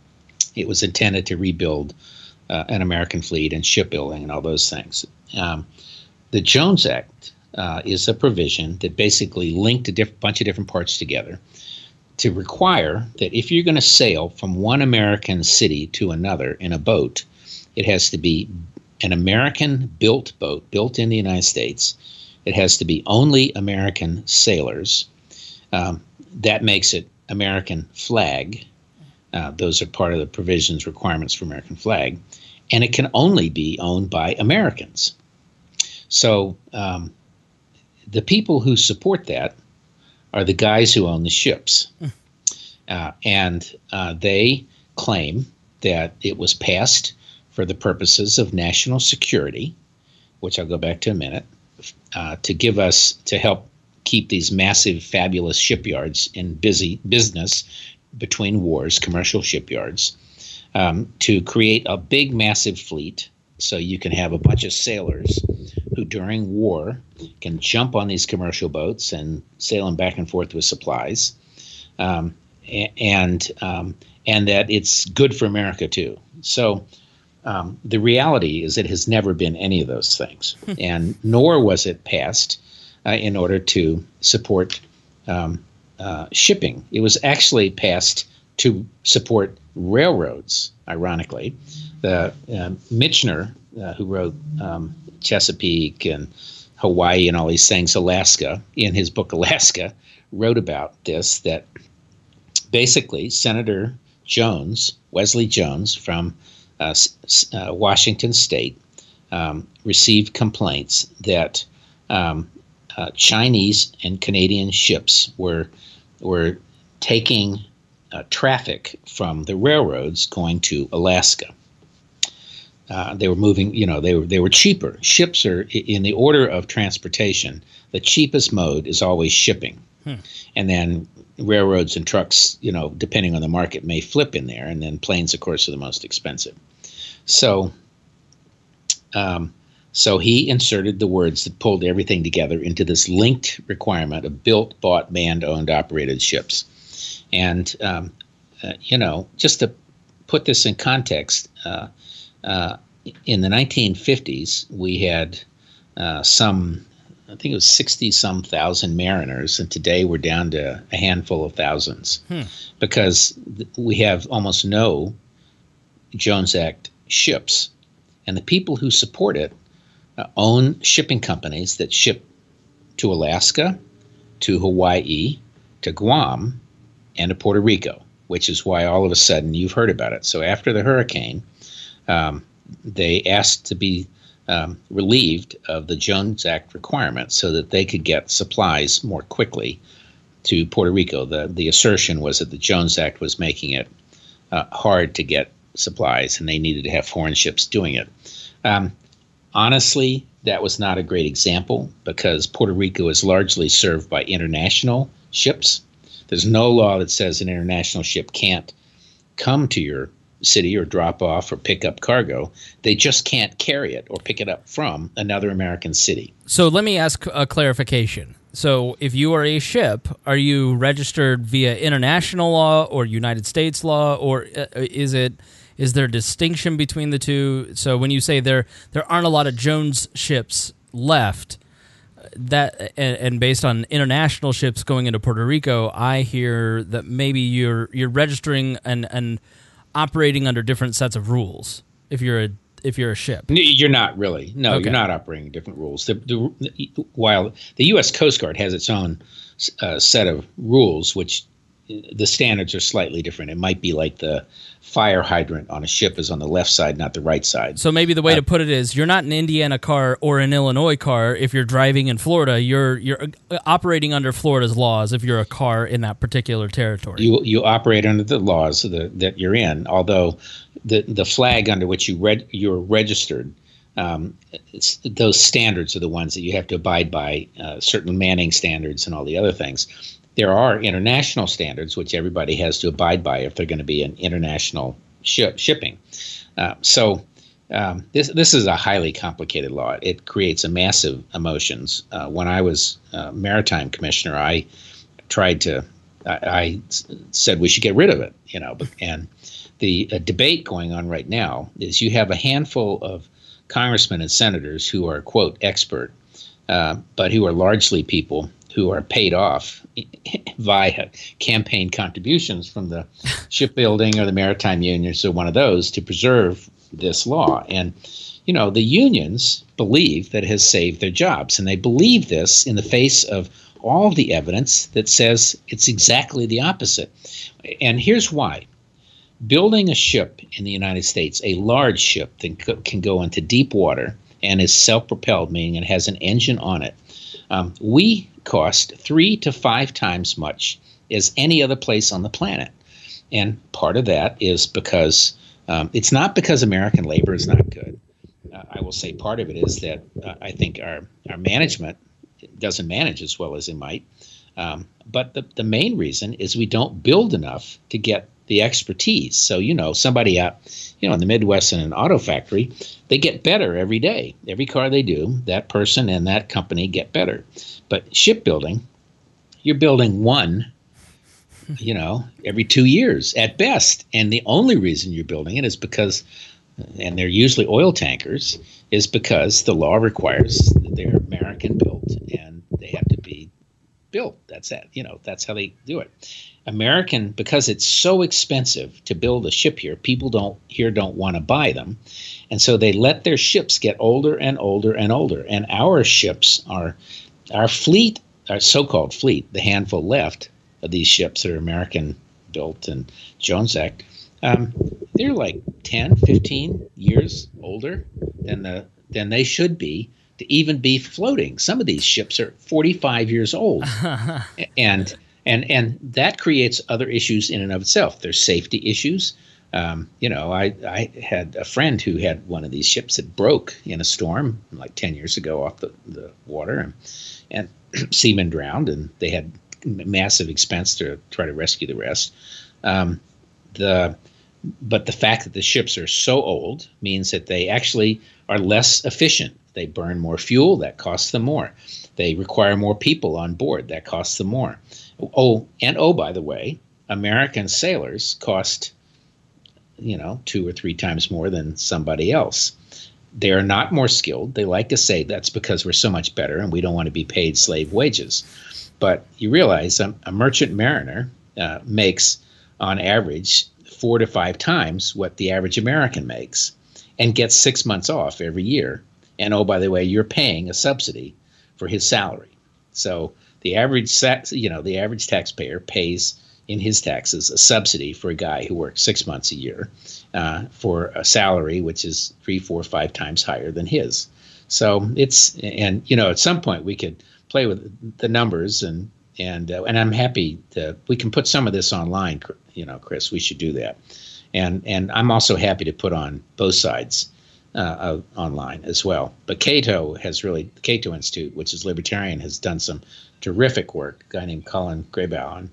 It was intended to rebuild uh, an American fleet and shipbuilding and all those things. Um, the Jones Act uh, is a provision that basically linked a diff- bunch of different parts together to require that if you're going to sail from one American city to another in a boat, it has to be an American-built boat, built in the United States. It has to be only American sailors. Um, that makes it American flag. Uh, those are part of the provisions, requirements for American flag. And it can only be owned by Americans. So um, the people who support that are the guys who own the ships. Uh, and uh, they claim that it was passed for the purposes of national security, which I'll go back to in a minute, uh, to give us, to help keep these massive, fabulous shipyards in busy business between wars, commercial shipyards, um, to create a big, massive fleet so you can have a bunch of sailors who during war can jump on these commercial boats and sail them back and forth with supplies, um, and um, and that it's good for America too. So um, the reality is it has never been any of those things, and nor was it passed uh, in order to support um, uh, shipping. It was actually passed to support railroads, ironically. The uh, Michener, uh, who wrote um, Chesapeake and Hawaii and all these things, Alaska, in his book Alaska, wrote about this, that basically Senator Jones, Wesley Jones from uh, uh, Washington State, um, received complaints that um, uh, Chinese and Canadian ships were were taking uh, traffic from the railroads going to Alaska. Uh, they were moving, you know, they were they were cheaper. Ships are, in the order of transportation, the cheapest mode is always shipping. Hmm. And then railroads and trucks, you know, depending on the market, may flip in there. And then planes, of course, are the most expensive. So, um, so he inserted the words that pulled everything together into this linked requirement of built, bought, manned, owned, operated ships. And, um, uh, you know, just to put this in context, uh, Uh, in the nineteen fifties, we had uh, some, I think it was sixty-some thousand mariners, and today we're down to a handful of thousands hmm. because th- we have almost no Jones Act ships. And the people who support it uh, own shipping companies that ship to Alaska, to Hawaii, to Guam, and to Puerto Rico, which is why all of a sudden you've heard about it. So after the hurricane, Um, they asked to be um, relieved of the Jones Act requirements so that they could get supplies more quickly to Puerto Rico. The the assertion was that the Jones Act was making it uh, hard to get supplies, and they needed to have foreign ships doing it. Um, honestly, that was not a great example because Puerto Rico is largely served by international ships. There's no law that says an international ship can't come to your city or drop off or pick up cargo. They just can't carry it or pick it up from another American city. So let me ask a clarification. So if you are a ship, are you registered via international law or United States law, or is it is there a distinction between the two? So when you say there there aren't a lot of Jones ships left, that and, and based on international ships going into Puerto Rico, I hear that maybe you're you're registering and and operating under different sets of rules if you're a if you're a ship. You're not really. No, Okay. You're not operating different rules. The, the, while the U S Coast Guard has its own uh, set of rules, which the standards are slightly different. It might be like the fire hydrant on a ship is on the left side, not the right side. So maybe the way Uh, to put it is, you're not an Indiana car or an Illinois car if you're driving in Florida. You're you're operating under Florida's laws if you're a car in that particular territory. You you operate under the laws of the, that you're in, although the the flag under which you reg, you're registered, um, it's, those standards are the ones that you have to abide by, uh, certain manning standards and all the other things. There are international standards which everybody has to abide by if they're going to be an international ship, shipping. Uh, so um, this this is a highly complicated law. It creates a massive emotions. Uh, when I was uh, maritime commissioner, I tried to I, I said we should get rid of it. You know, but, and the uh, debate going on right now is you have a handful of congressmen and senators who are, quote, expert, uh, but who are largely people who are paid off via campaign contributions from the shipbuilding or the maritime unions or one of those to preserve this law. And, you know, the unions believe that it has saved their jobs, and they believe this in the face of all the evidence that says it's exactly the opposite. And here's why. Building a ship in the United States, a large ship that can go into deep water and is self-propelled, meaning it has an engine on it, um, we cost three to five times much as any other place on the planet. And part of that is because um, it's not because American labor is not good. Uh, I will say part of it is that uh, I think our, our management doesn't manage as well as it might. Um, but the, the main reason is we don't build enough to get the expertise. So, you know, somebody out, you know, in the Midwest in an auto factory, they get better every day. Every car they do, that person and that company get better. But shipbuilding, you're building one, you know, every two years at best. And the only reason you're building it is because, and they're usually oil tankers, is because the law requires that they're American built and they have to be built. That's that. You know, that's how they do it. American, because it's so expensive to build a ship here, people don't here don't want to buy them. And so they let their ships get older and older and older. And our ships are, our fleet, our so-called fleet, the handful left of these ships that are American built and Jones Act, um, they're like ten, fifteen years older than the than they should be to even be floating. Some of these ships are forty-five years old. and And and that creates other issues in and of itself. There's safety issues. Um, you know, I, I had a friend who had one of these ships that broke in a storm like ten years ago off the, the water, and, and seamen drowned, and they had massive expense to try to rescue the rest. Um, the But the fact that the ships are so old means that they actually are less efficient. They burn more fuel. That costs them more. They require more people on board. That costs them more. Oh, and oh, by the way, American sailors cost, you know, two or three times more than somebody else. They're not more skilled. They like to say that's because we're so much better and we don't want to be paid slave wages. But you realize um, a merchant mariner uh, makes, on average, four to five times what the average American makes and gets six months off every year. And oh, by the way, you're paying a subsidy for his salary. So the average, you know, the average taxpayer pays in his taxes a subsidy for a guy who works six months a year uh, for a salary which is three, four, five times higher than his. So it's, and you know, at some point we could play with the numbers and and uh, and I'm happy to, we can put some of this online. You know, Chris, we should do that. And and I'm also happy to put on both sides uh, of, online as well. But Cato has really, the Cato Institute, which is libertarian, has done some terrific work. A guy named Colin Graybaugh,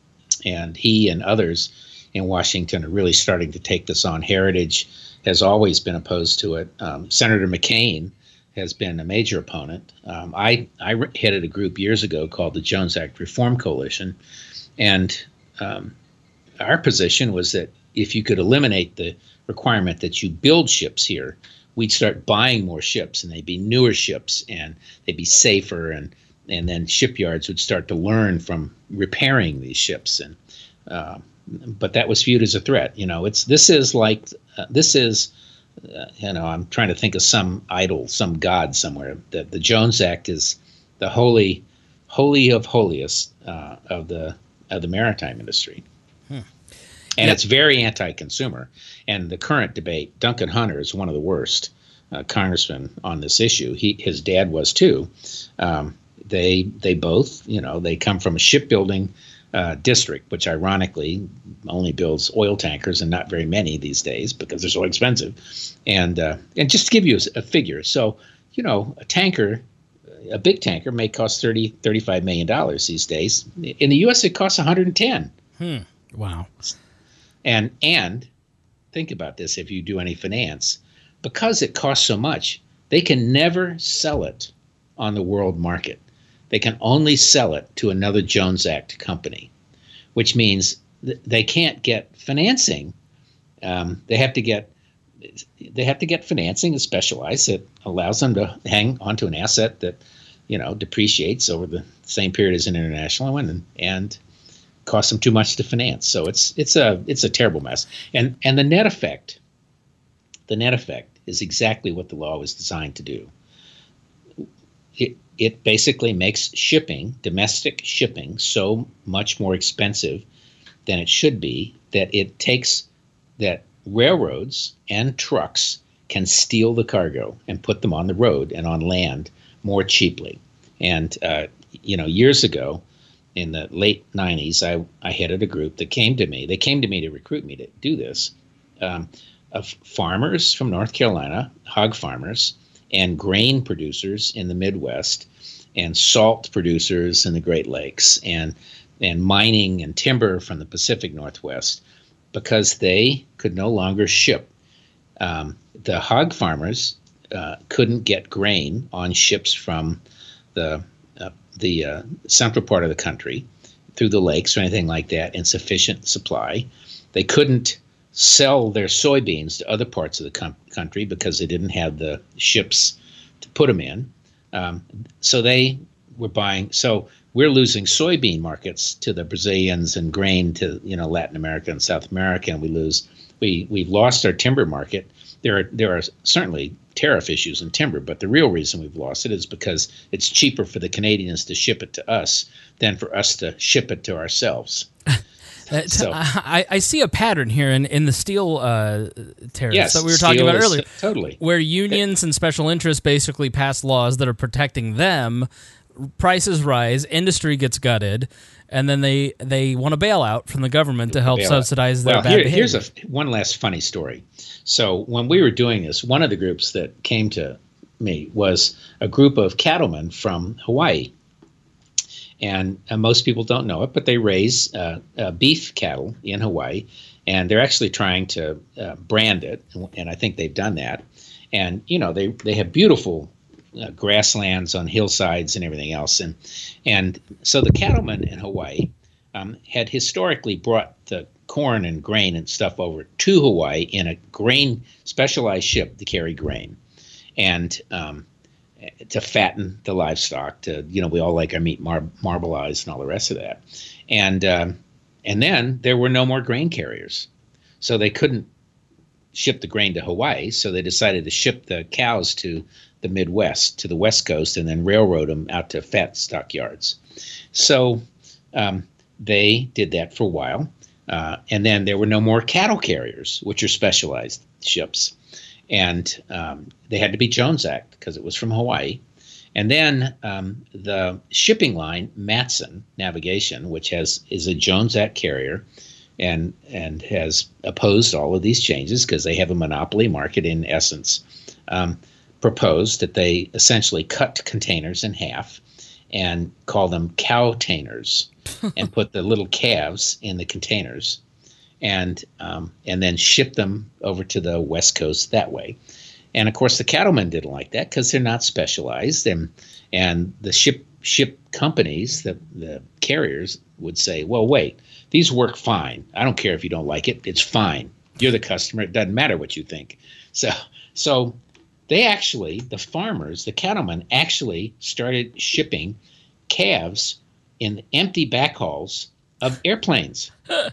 and he and others in Washington are really starting to take this on. Heritage has always been opposed to it. Um, Senator McCain has been a major opponent. Um, I, I headed a group years ago called the Jones Act Reform Coalition, and um, our position was that if you could eliminate the requirement that you build ships here, we'd start buying more ships, and they'd be newer ships, and they'd be safer, and and then shipyards would start to learn from repairing these ships. And uh, but that was viewed as a threat. You know, it's this is like uh, this is. Uh, you know, I'm trying to think of some idol, some god somewhere. That the Jones Act is the holy, holy of holiest uh, of the of the maritime industry, hmm. and yep. It's very anti-consumer. And the current debate, Duncan Hunter is one of the worst uh, congressmen on this issue. He, his dad was too. Um, they they both, you know, they come from a shipbuilding Uh, district, which ironically only builds oil tankers and not very many these days because they're so expensive. And uh, and just to give you a, a figure, so, you know, a tanker, a big tanker may cost thirty, thirty-five million dollars these days. In the U S, it costs one hundred ten. Hmm. Wow. And and think about this, if you do any finance, because it costs so much, they can never sell it on the world market. They can only sell it to another Jones Act company, which means th- they can't get financing. Um, they have to get they have to get financing that's specialized that allows them to hang onto an asset that, you know, depreciates over the same period as an international one, and, and costs them too much to finance. So it's it's a it's a terrible mess. And and the net effect, the net effect is exactly what the law was designed to do. It It basically makes shipping, domestic shipping, so much more expensive than it should be that it takes that railroads and trucks can steal the cargo and put them on the road and on land more cheaply. And, uh, you know, years ago, in the late nineties, I, I headed a group that came to me. They came to me to recruit me to do this, um, of farmers from North Carolina, hog farmers, and grain producers in the Midwest, and salt producers in the Great Lakes, and and mining and timber from the Pacific Northwest, because they could no longer ship. Um, the hog farmers uh, couldn't get grain on ships from the uh, the uh, central part of the country through the lakes or anything like that in sufficient supply. They couldn't sell their soybeans to other parts of the com- country because they didn't have the ships to put them in. Um, so they were buying. So we're losing soybean markets to the Brazilians and grain to, you know, Latin America and South America, and we lose. We we've lost our timber market. There are there are certainly tariff issues in timber, but the real reason we've lost it is because it's cheaper for the Canadians to ship it to us than for us to ship it to ourselves. So, I, I see a pattern here in, in the steel uh, tariffs yes, that we were talking about earlier. T- totally. Where unions and special interests basically pass laws that are protecting them, prices rise, industry gets gutted, and then they, they want a bailout from the government to help subsidize their well, bad here, behavior. Here's a, one last funny story. So when we were doing this, one of the groups that came to me was a group of cattlemen from Hawaii. And uh, most people don't know it, but they raise uh, uh, beef cattle in Hawaii, and they're actually trying to uh, brand it, and I think they've done that. And, you know, they, they have beautiful uh, grasslands on hillsides and everything else. And and so the cattlemen in Hawaii um, had historically brought the corn and grain and stuff over to Hawaii in a grain specialized ship to carry grain. And um to fatten the livestock, to, you know, we all like our meat mar- marbleized and all the rest of that. And um, and then there were no more grain carriers. So they couldn't ship the grain to Hawaii, so they decided to ship the cows to the Midwest, to the West Coast, and then railroad them out to fat stock yards. So um, they did that for a while. Uh, and then there were no more cattle carriers, which are specialized ships. And um, they had to be Jones Act because it was from Hawaii. And then um, the shipping line, Matson Navigation, which has is a Jones Act carrier, and and has opposed all of these changes because they have a monopoly market in essence, um, proposed that they essentially cut containers in half and call them cowtainers and put the little calves in the containers and um, and then ship them over to the West Coast that way. And of course, the cattlemen didn't like that because they're not specialized, and and the ship ship companies, the the carriers would say, well, wait, these work fine. I don't care if you don't like it; it's fine. You're the customer. It doesn't matter what you think. So so they actually, the farmers, the cattlemen, actually started shipping calves in empty backhauls of airplanes.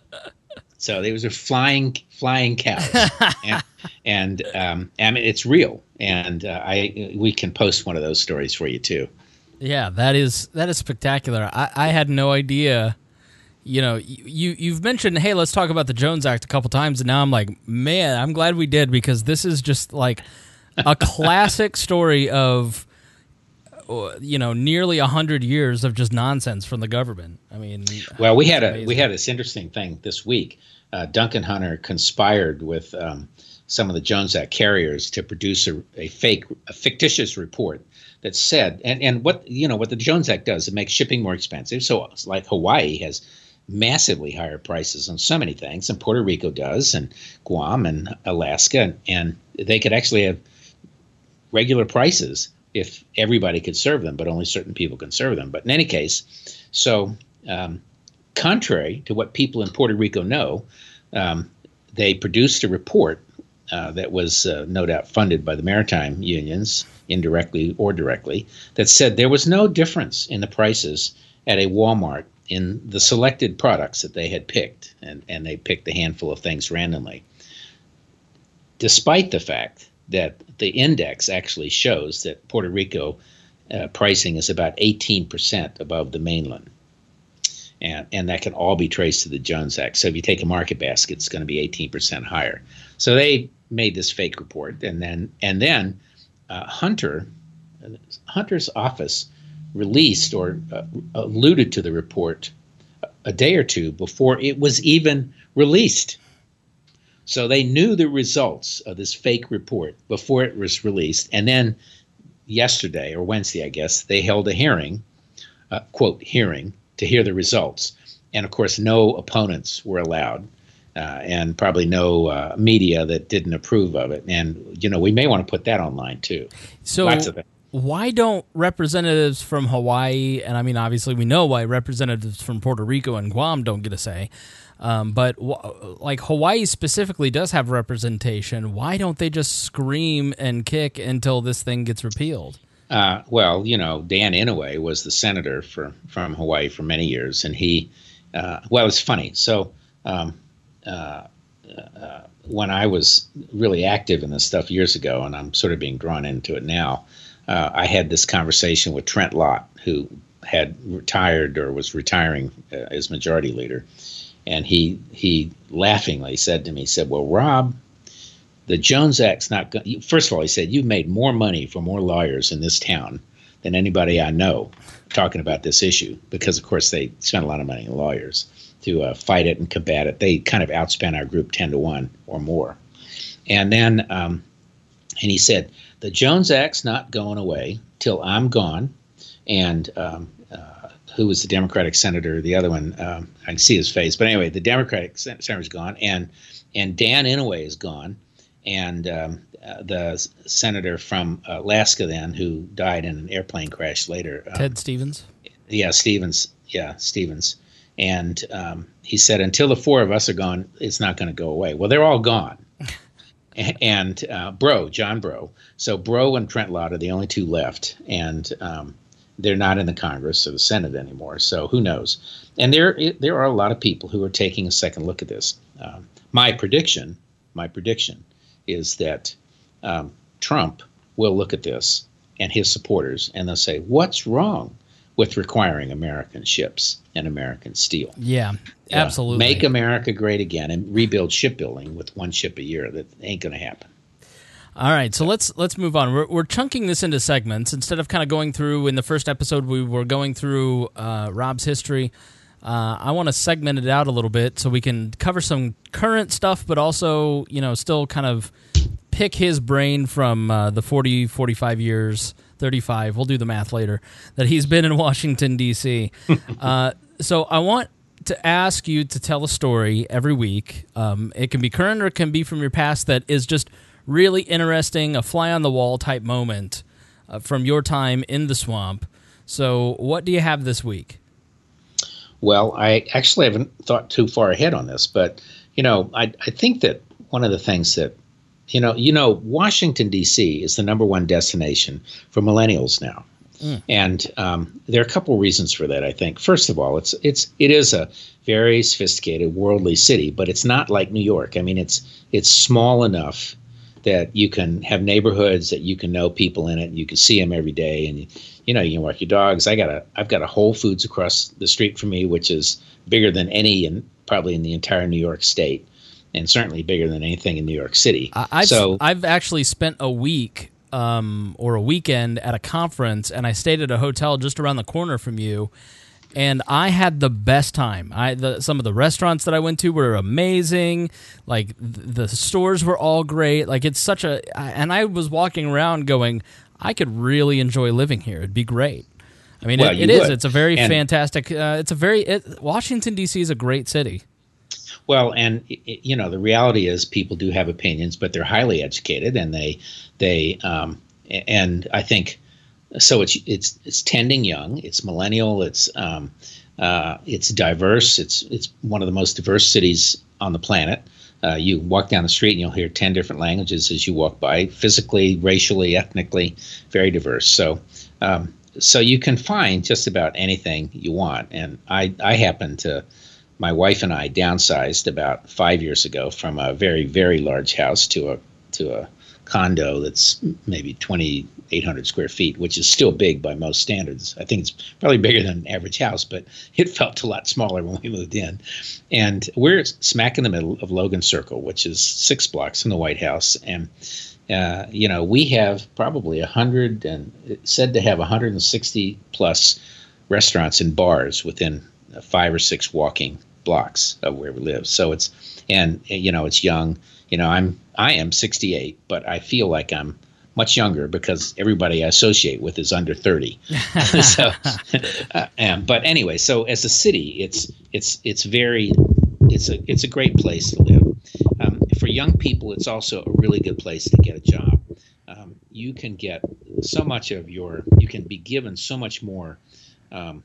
So they was a flying flying cows, and, and um, I mean it's real, and uh, I we can post one of those stories for you too. Yeah, that is that is spectacular. I, I had no idea. You know, you you've mentioned, hey, let's talk about the Jones Act a couple times, and now I'm like, man, I'm glad we did, because this is just like a classic story of, you know, nearly a hundred years of just nonsense from the government. I mean, well, we had a we had this interesting thing this week. Uh, Duncan Hunter conspired with um, some of the Jones Act carriers to produce a, a fake, a fictitious report that said, and and what you know what the Jones Act does, it makes shipping more expensive. So, like Hawaii has massively higher prices on so many things, and Puerto Rico does, and Guam and Alaska, and, and they could actually have regular prices if everybody could serve them, but only certain people can serve them. But in any case, so um, contrary to what people in Puerto Rico know, um, they produced a report uh, that was uh, no doubt funded by the maritime unions, indirectly or directly, that said there was no difference in the prices at a Walmart in the selected products that they had picked, and, and they picked a handful of things randomly, despite the fact that the index actually shows that Puerto Rico uh, pricing is about eighteen percent above the mainland. And, and that can all be traced to the Jones Act. So if you take a market basket, it's going to be eighteen percent higher. So they made this fake report. And then and then uh, Hunter, Hunter's office released or uh, alluded to the report a day or two before it was even released. So they knew the results of this fake report before it was released. And then yesterday, or Wednesday, I guess, they held a hearing, uh, quote, hearing, to hear the results. And of course, no opponents were allowed, uh, and probably no uh, media that didn't approve of it. And, you know, we may want to put that online too. So Lots of things. Why don't representatives from Hawaii, and I mean, obviously we know why representatives from Puerto Rico and Guam don't get a say, um, but w- like Hawaii specifically does have representation. Why don't they just scream and kick until this thing gets repealed? Uh, well, you know, Dan Inouye was the senator for, from Hawaii for many years, and he, uh, well, it's funny. So um, uh, uh, when I was really active in this stuff years ago, and I'm sort of being drawn into it now, uh, I had this conversation with Trent Lott, who had retired or was retiring uh, as majority leader, and he he laughingly said to me, he said, well, Rob, the Jones Act's not going. First of all, he said, you've made more money for more lawyers in this town than anybody I know talking about this issue, because, of course, they spent a lot of money on lawyers to uh, fight it and combat it. They kind of outspent our group ten to one or more. And then um, and he said, the Jones Act's not going away till I'm gone. And um, uh, who was the Democratic senator? The other one, um, I can see his face. But anyway, the Democratic senator's gone, and and Dan Inouye is gone. And um, uh, the senator from Alaska then, who died in an airplane crash later. Um, Ted Stevens? Yeah, Stevens. Yeah, Stevens. And um, he said, until the four of us are gone, it's not going to go away. Well, they're all gone. and uh, Bro, John Bro. So Bro and Trent Lott are the only two left. And um, they're not in the Congress or the Senate anymore. So who knows? And there, there are a lot of people who are taking a second look at this. Um, my prediction, my prediction, is that um, Trump will look at this and his supporters, and they'll say, what's wrong with requiring American ships and American steel? Yeah, yeah, absolutely. Make America great again and rebuild shipbuilding with one ship a year. That ain't going to happen. All right, so let's let's move on. We're, we're chunking this into segments instead of kind of going through. In the first episode, we were going through uh, Rob's history. Uh, I want to segment it out a little bit so we can cover some current stuff, but also, you know, still kind of pick his brain from uh, the forty, forty-five years, thirty-five. We'll do the math later that he's been in Washington D C uh, so I want to ask you to tell a story every week. Um, it can be current or it can be from your past that is just really interesting, a fly-on-the-wall type moment uh, from your time in the swamp. So what do you have this week? Well, I actually haven't thought too far ahead on this, but, you know, I, I think that one of the things that, you know, you know, Washington, D C is the number one destination for millennials now. Mm. And um, there are a couple of reasons for that, I think. First of all, it's it's it is a very sophisticated, worldly city, but it's not like New York. I mean, it's it's small enough that you can have neighborhoods that you can know people in it, and you can see them every day, and you, you know you can walk your dogs. I got a I've got a Whole Foods across the street from me, which is bigger than any in probably in the entire New York State, and certainly bigger than anything in New York City. I've, so I've actually spent a week um, or a weekend at a conference, and I stayed at a hotel just around the corner from you. And I had the best time. I the, some of the restaurants that I went to were amazing. Like th- the stores were all great. Like it's such a, and I was walking around going, I could really enjoy living here. It'd be great. I mean, well, it, it is. would. It's a very and, fantastic. Uh, it's a very it, Washington D C is a great city. Well, and you know the reality is people do have opinions, but they're highly educated, and they they um, and I think. So it's it's it's tending young. It's millennial. It's um, uh, it's diverse. It's it's one of the most diverse cities on the planet. Uh, you walk down the street and you'll hear ten different languages as you walk by. Physically, racially, ethnically, very diverse. So um, so you can find just about anything you want. And I I happen to. My wife and I downsized about five years ago from a very very large house to a to a condo that's maybe twenty-eight hundred square feet, which is still big by most standards. I think it's probably bigger than an average house, but it felt a lot smaller when we moved in. And we're smack in the middle of Logan Circle, which is six blocks from the White House. And, uh, you know, we have probably a hundred and it's said to have one hundred sixty plus restaurants and bars within five or six walking blocks of where we live. So it's, and, you know, it's young. You know, I'm I am sixty-eight, but I feel like I'm much younger because everybody I associate with is under thirty. so, uh, and, but anyway, so as a city, it's it's it's very it's a it's a great place to live. Um, for young people, it's also a really good place to get a job. Um, you can get so much of your you can be given so much more um,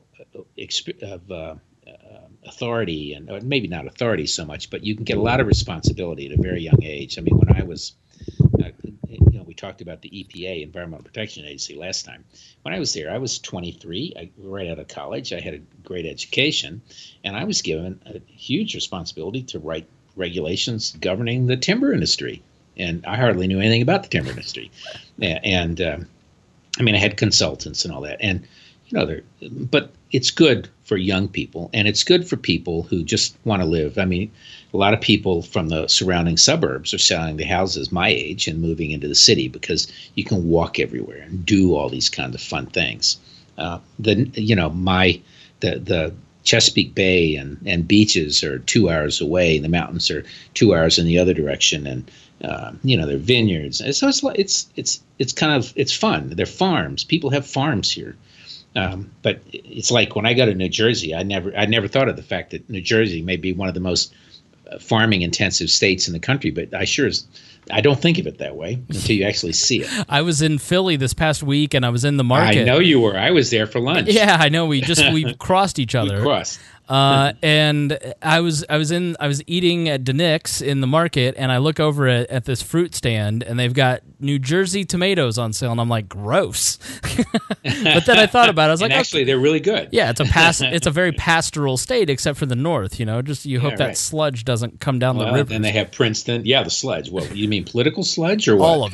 exp- of. Uh, Uh, authority and or maybe not authority so much, but you can get a lot of responsibility at a very young age. I mean, when I was, uh, you know, we talked about the E P A, Environmental Protection Agency, last time. When I was there, I was twenty-three, I, right out of college. I had a great education, and I was given a huge responsibility to write regulations governing the timber industry. And I hardly knew anything about the timber industry. And, um, I mean, I had consultants and all that. And You know, they're, but it's good for young people, and it's good for people who just want to live. I mean, a lot of people from the surrounding suburbs are selling the houses my age and moving into the city because you can walk everywhere and do all these kinds of fun things. Uh, the you know my the the Chesapeake Bay and, and beaches are two hours away. The mountains are two hours in the other direction, and uh, you know they're vineyards. And so it's it's it's it's kind of it's fun. They're farms. People have farms here. Um, but it's like when I go to New Jersey, I never I never thought of the fact that New Jersey may be one of the most farming intensive states in the country, but I sure is, I don't think of it that way until you actually see it. I was in Philly this past week, and I was in the market. I know you were. I was there for lunch. Yeah, I know. We just we crossed each other. We crossed. Uh, and I was I was in I was eating at Denick's in the market, and I look over at, at this fruit stand, and they've got New Jersey tomatoes on sale, and I'm like, gross. But then I thought about it. I was and like, actually, okay. they're really good. Yeah, it's a pass. It's a very pastoral state, except for the north. You know, just you hope Yeah, that right. sludge doesn't come down Well, the river. then they have Princeton. Yeah, the sludge. Well, you mean mean political sludge or what? All of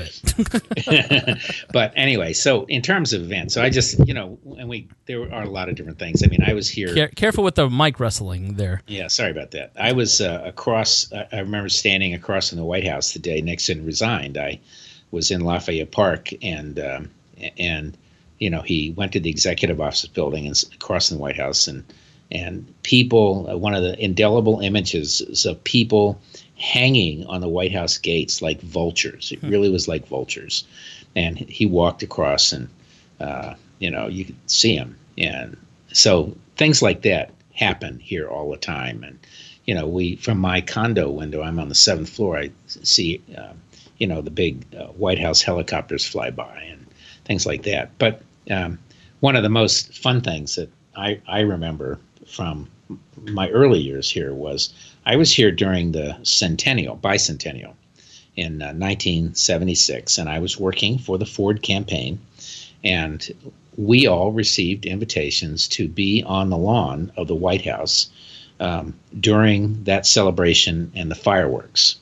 it. But anyway, so in terms of events, so I just, you know, and we there are a lot of different things. I mean, I was here. Care, careful with the mic wrestling there. Yeah, sorry about that. I was uh, across. I I remember standing across from the White House the day Nixon resigned. I was in Lafayette Park, and um, and you know, he went to the executive office building and s- across from the White House, and and people. Uh, one of the indelible images is of people hanging on the White House gates like vultures. It really was like vultures. And he walked across, and uh, you know, you could see him. And so things like that happen here all the time. And you know, we from my condo window, I'm on the seventh floor. I see, uh, you know, the big uh, White House helicopters fly by and things like that. But um, one of the most fun things that I, I remember from my early years here was I was here during the centennial, bicentennial, in uh, nineteen seventy-six, and I was working for the Ford campaign, and we all received invitations to be on the lawn of the White House um, during that celebration and the fireworks.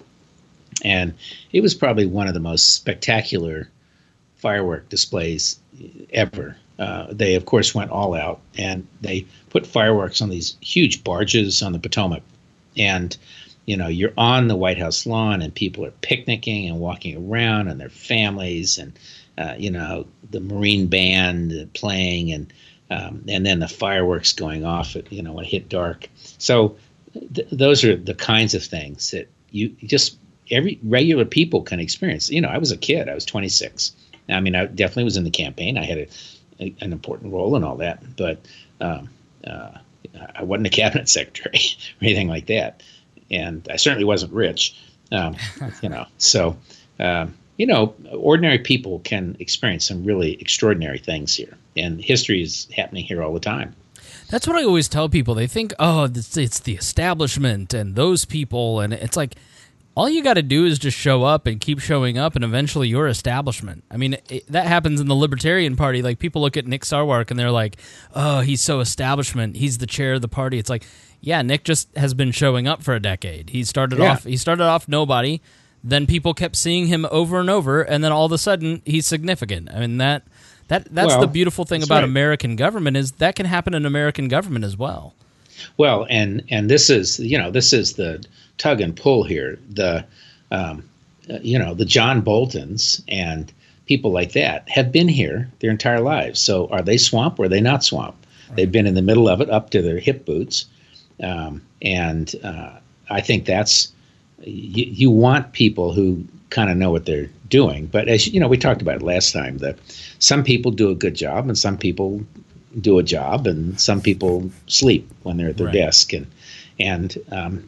And it was probably one of the most spectacular firework displays ever. Uh, they, of course, went all out, and they put fireworks on these huge barges on the Potomac. And, you know, you're on the White House lawn, and people are picnicking and walking around, and their families, and, uh, you know, the Marine band playing, and um, and then the fireworks going off, at, you know, when it hit dark. So th- those are the kinds of things that you just every regular people can experience. You know, I was a kid. I was twenty-six. I mean, I definitely was in the campaign. I had a, a, an important role and all that, but um, uh, I wasn't a cabinet secretary or anything like that. And I certainly wasn't rich, um, you know. So, um, you know, ordinary people can experience some really extraordinary things here. And history is happening here all the time. That's what I always tell people. They think, oh, it's, it's the establishment and those people. And it's like, all you got to do is just show up and keep showing up, and eventually you're establishment. I mean, it, that happens in the Libertarian Party. Like, people look at Nick Sarwark and they're like, oh, he's so establishment. He's the chair of the party. It's like, yeah, Nick just has been showing up for a decade. He started Yeah. off he started off nobody, then people kept seeing him over and over, and then all of a sudden he's significant. I mean, that that that's Well, the beautiful thing that's about right. American government is that can happen in American government as well. Well, and and this is, you know, this is the tug and pull here. The, um, uh, you know, the John Boltons and people like that have been here their entire lives. So are they swamp or are they not swamp? Right. They've been in the middle of it up to their hip boots. Um, and uh, I think that's, you, you want people who kind of know what they're doing. But as you know, we talked about it last time, that some people do a good job and some people do a job, and some people sleep when they're at their Right. desk. And, and um,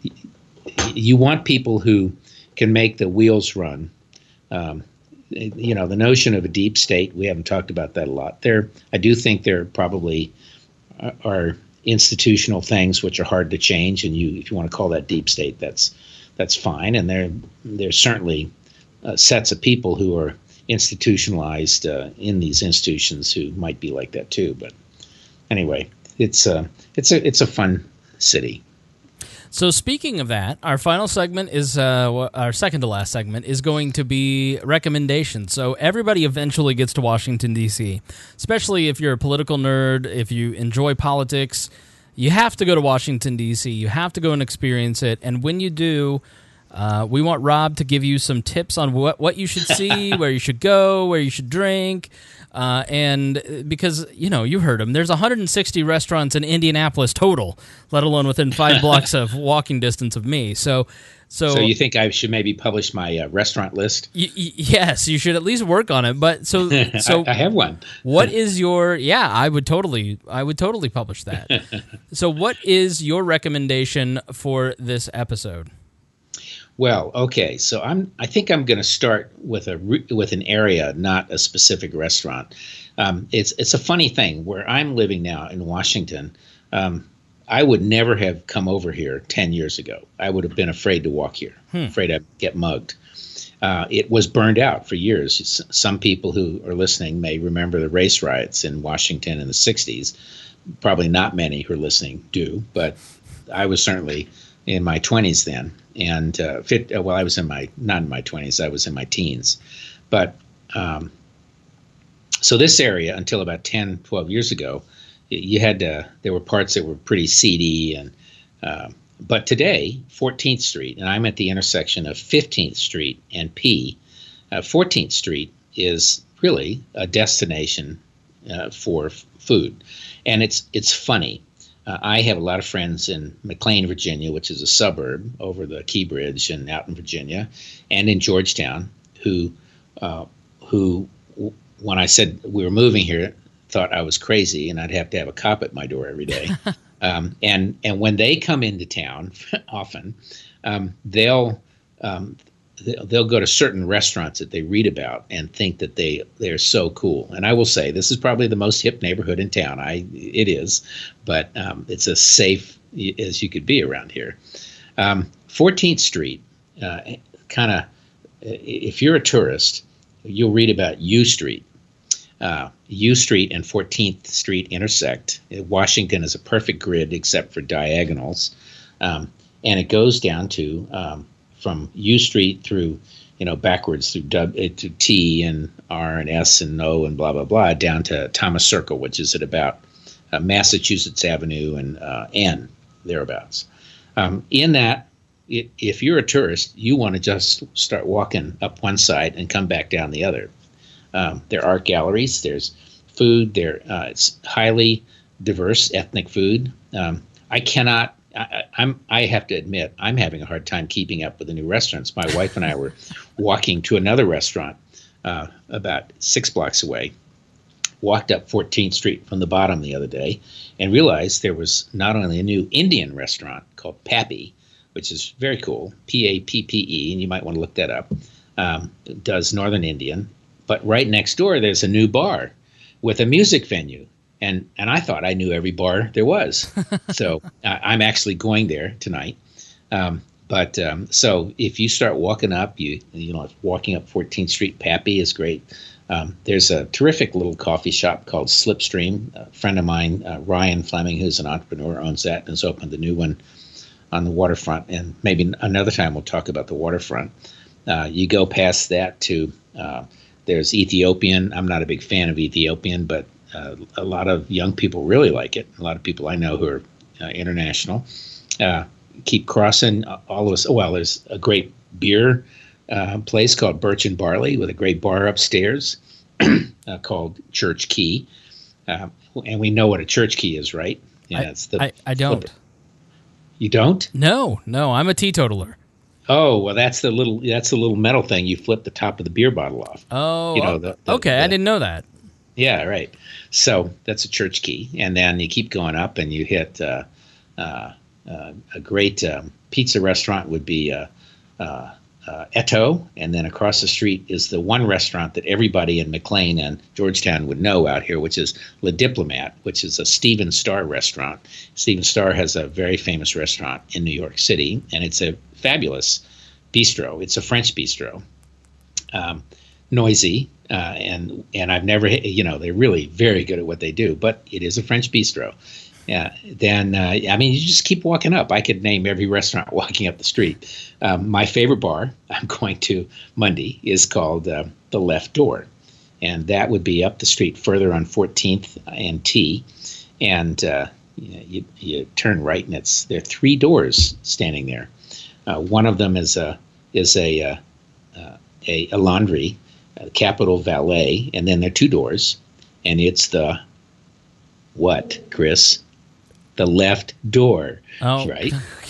you want people who can make the wheels run. Um, you know, the notion of a deep state, we haven't talked about that a lot. There, I do think there probably are, are institutional things which are hard to change, and you, if you want to call that deep state, that's that's fine. And there, there's certainly uh, sets of people who are institutionalized uh, in these institutions who might be like that too. But anyway, it's a it's a it's a fun city. So speaking of that, our final segment is uh, our second to last segment is going to be recommendations. So everybody eventually gets to Washington, D C, especially if you're a political nerd, if you enjoy politics, you have to go to Washington, D C. You have to go and experience it. And when you do, uh, we want Rob to give you some tips on what, what you should see, where you should go, where you should drink. Uh, and because, you know, you heard him, there's one hundred sixty restaurants in Indianapolis total, let alone within five blocks of walking distance of me. So, so, So you think I should maybe publish my uh, restaurant list? y- y- yes, you should at least work on it. But so, so I, I have one. what is your, yeah, I would totally, I would totally publish that. So what is your recommendation for this episode? Well, okay, so I'm. I think I'm going to start with a re- with an area, not a specific restaurant. Um, it's it's a funny thing where I'm living now in Washington. Um, I would never have come over here ten years ago. I would have been afraid to walk here, hmm. afraid I'd get mugged. Uh, it was burned out for years. S- Some people who are listening may remember the race riots in Washington in the sixties. Probably not many who are listening do, but I was certainly in my twenties then, and uh, fit, uh, well, I was in my not in my twenties. I was in my teens, but um, so this area until about ten, twelve years ago, you had to, there were parts that were pretty seedy, and uh, but today fourteenth Street, and I'm at the intersection of fifteenth Street and P. Uh, fourteenth Street is really a destination uh, for f- food, and it's it's funny. Uh, I have a lot of friends in McLean, Virginia, which is a suburb over the Key Bridge and out in Virginia, and in Georgetown, who uh, who when I said we were moving here, thought I was crazy and I'd have to have a cop at my door every day. um, and and when they come into town, often um, they'll um, they'll go to certain restaurants that they read about and think that they they're so cool. And I will say this is probably the most hip neighborhood in town. I it is, but um, it's as safe as you could be around here. Um, fourteenth Street, uh, kind of, if you're a tourist, you'll read about U Street. Uh, U Street and fourteenth Street intersect. Washington is a perfect grid except for diagonals, um, and it goes down to um, from U Street through, you know, backwards through w, to T and R and S and O and blah blah blah down to Thomas Circle, which is at about uh, Massachusetts Avenue and uh, N thereabouts. Um, in that, it, if you're a tourist, you want to just start walking up one side and come back down the other. Um, there are galleries. There's food. There, uh, it's highly diverse ethnic food. Um, I cannot. I, I'm. I have to admit, I'm having a hard time keeping up with the new restaurants. My wife and I were walking to another restaurant uh, about six blocks away. Walked up fourteenth Street from the bottom the other day, and realized there was not only a new Indian restaurant called Pappy, which is very cool, P A P P E, and you might want to look that up. Um, it does Northern Indian. But right next door, there's a new bar with a music venue. And and I thought I knew every bar there was. So uh, I'm actually going there tonight. Um, but um, so if you start walking up, you you know, walking up fourteenth Street, Pappy is great. Um, there's a terrific little coffee shop called Slipstream. A friend of mine, uh, Ryan Fleming, who's an entrepreneur, owns that and has opened a new one on the waterfront. And maybe another time we'll talk about the waterfront. Uh, you go past that to... Uh, There's Ethiopian. I'm not a big fan of Ethiopian, but uh, a lot of young people really like it. A lot of people I know who are uh, international uh, keep crossing. Uh, all of us. Well, there's a great beer uh, place called Birch and Barley with a great bar upstairs uh, called Church Key, uh, and we know what a church key is, right? Yeah, I, it's the I, I don't. Flipper. You don't? No, no. I'm a teetotaler. Oh, well, that's the little that's the little metal thing you flip the top of the beer bottle off. Oh, you know, the, the, okay. the, I didn't know that. Yeah, right. So that's a church key, and then you keep going up, and you hit uh, uh, uh, a great um, pizza restaurant would be uh, uh, uh, Eto, and then across the street is the one restaurant that everybody in McLean and Georgetown would know out here, which is Le Diplomat, which is a Steven Starr restaurant. Steven Starr has a very famous restaurant in New York City, and it's a fabulous bistro. It's a French bistro, um, noisy, uh, and and I've never, you know, they're really very good at what they do, but it is a French bistro. Yeah. Then, uh, I mean, you just keep walking up. I could name every restaurant walking up the street. Um, my favorite bar I'm going to Monday is called uh, The Left Door, and that would be up the street further on fourteenth and T, and uh, you, you, you turn right, and it's there are three doors standing there. Uh, one of them is a is a uh, uh, a, a laundry, a Capitol Valet, and then there are two doors, and it's the what, Chris? The Left Door, oh. right?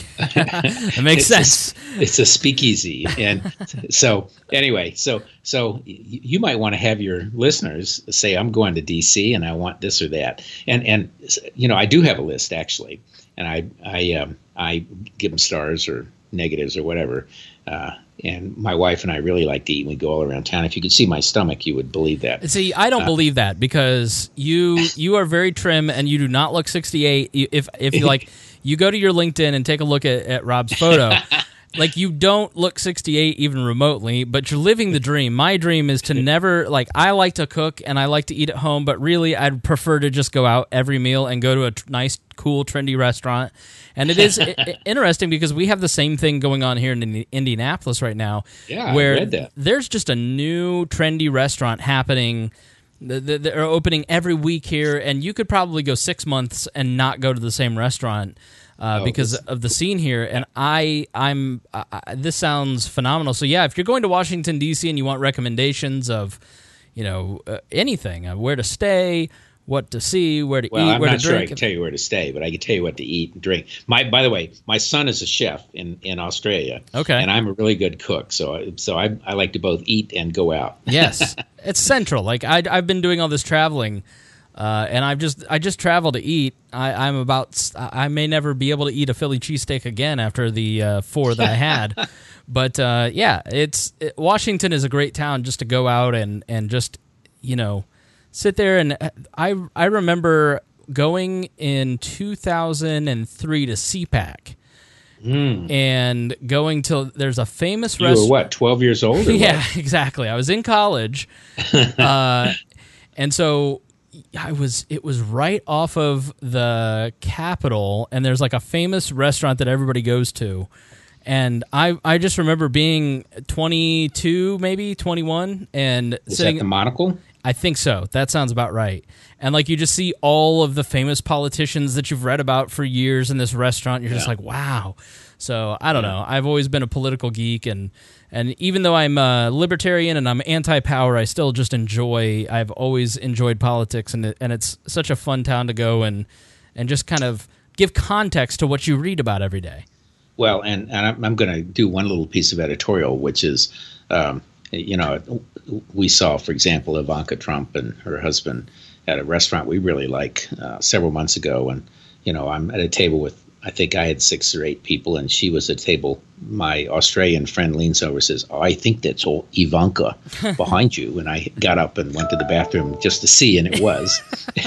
That makes it's sense. A, it's a speakeasy, and so anyway, so so you might want to have your listeners say, "I'm going to D C and I want this or that," and and you know, I do have a list actually, and I I um, I give them stars or negatives or whatever. Uh, and my wife and I really like to eat. We go all around town. If you could see my stomach, you would believe that. See, I don't uh, believe that because you you are very trim and you do not look sixty-eight. If if you like, you go to your LinkedIn and take a look at, at Rob's photo, like you don't look sixty-eight even remotely, but you're living the dream. My dream is to never, like, I like to cook and I like to eat at home, but really I'd prefer to just go out every meal and go to a tr- nice, cool, trendy restaurant. And it is I- interesting because we have the same thing going on here in Indi- Indianapolis right now. Yeah, where I read that. There's just a new trendy restaurant happening. They're opening every week here, and you could probably go six months and not go to the same restaurant. Uh, Oh, because this- of the scene here, and I, I'm. I, I- this sounds phenomenal. So yeah, if you're going to Washington D C and you want recommendations of, you know, uh, anything, uh, where to stay, what to see, where to Well, eat, I'm where not to sure I drink. can tell you where to stay, but I can tell you what to eat and drink. My, by the way, my son is a chef in, in Australia. Okay. And I'm a really good cook, so I, so I I like to both eat and go out. Yes, it's central. Like I, I've been doing all this traveling, uh, and I've just I just travel to eat. I, I'm about I may never be able to eat a Philly cheesesteak again after the uh, four that I had. But uh, yeah, it's it, Washington is a great town just to go out and, and just you know sit there. And I I remember going in two thousand three to C PAC. Mm. And going to there's a famous You restaurant. were what, twelve years old? Or Yeah, what? exactly. I was in college, uh, and so I was. It was right off of the Capitol, and there's like a famous restaurant that everybody goes to. And I, I just remember being twenty-two, maybe twenty-one, and Is sitting. that the Monocle? I think so. That sounds about right. And like you just see all of the famous politicians that you've read about for years in this restaurant. You're just Yeah. like, wow. So I don't know. I've always been a political geek, and and even though I'm a libertarian and I'm anti-power, I still just enjoy. I've always enjoyed politics, and it, and it's such a fun town to go and and just kind of give context to what you read about every day. Well, and, and I'm, I'm going to do one little piece of editorial, which is, um, you know, we saw, for example, Ivanka Trump and her husband at a restaurant we really like uh, several months ago. And, you know, I'm at a table with, I think I had six or eight people, and she was at a table. My Australian friend leans over and says, "Oh, I think that's all Ivanka behind you." And I got up and went to the bathroom just to see, and it was.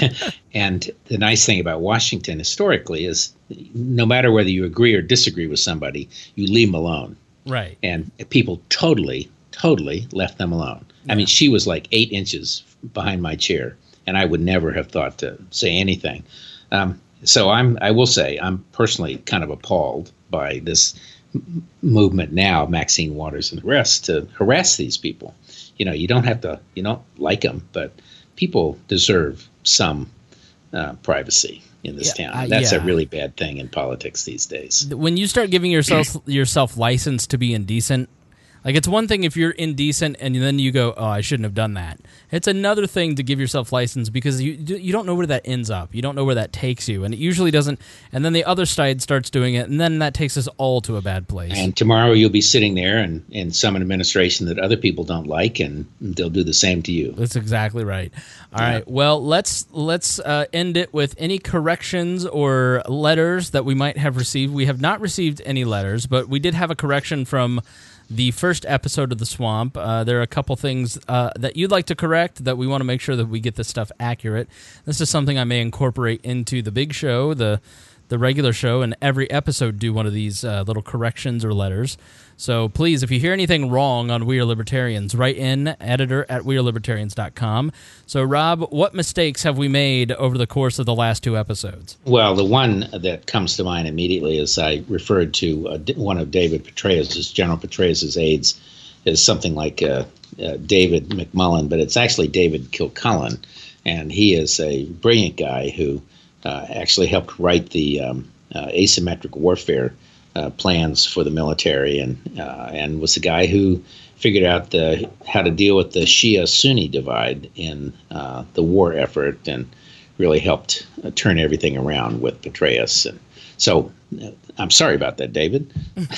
And the nice thing about Washington historically is no matter whether you agree or disagree with somebody, you leave them alone. Right. And people totally, totally left them alone. I mean, she was like eight inches behind my chair, and I would never have thought to say anything. Um, so I'm, I will say, I'm personally kind of appalled by this m- movement now, Maxine Waters and the rest, to harass these people. You know, you don't have to, you don't like them, but people deserve some uh, privacy in this Yeah, town. uh, That's yeah. a really bad thing in politics these days. When you start giving yourself yourself license to be indecent, like it's one thing if you're indecent and then you go, "Oh, I shouldn't have done that." It's another thing to give yourself license because you you don't know where that ends up. You don't know where that takes you, and it usually doesn't. And then the other side starts doing it, and then that takes us all to a bad place. And tomorrow you'll be sitting there and in some administration that other people don't like, and they'll do the same to you. That's exactly right. All Yeah. right. Well, let's let's uh, end it with any corrections or letters that we might have received. We have not received any letters, but we did have a correction from the first episode of The Swamp. Uh, there are a couple things uh, that you'd like to correct that we want to make sure that we get this stuff accurate. This is something I may incorporate into the big show, the the regular show, and every episode do one of these uh, little corrections or letters. So please, if you hear anything wrong on We Are Libertarians, write in editor at we are libertarians dot com. So, Rob, what mistakes have we made over the course of the last two episodes? Well, the one that comes to mind immediately is I referred to uh, D- one of David Petraeus, General Petraeus' aides, as something like uh, uh, David McMullen, but it's actually David Kilcullen, and he is a brilliant guy who uh, actually helped write the um, uh, asymmetric warfare uh, plans for the military, and uh, and was the guy who figured out the, how to deal with the Shia-Sunni divide in uh, the war effort, and really helped uh, turn everything around with Petraeus. And so uh, I'm sorry about that, David.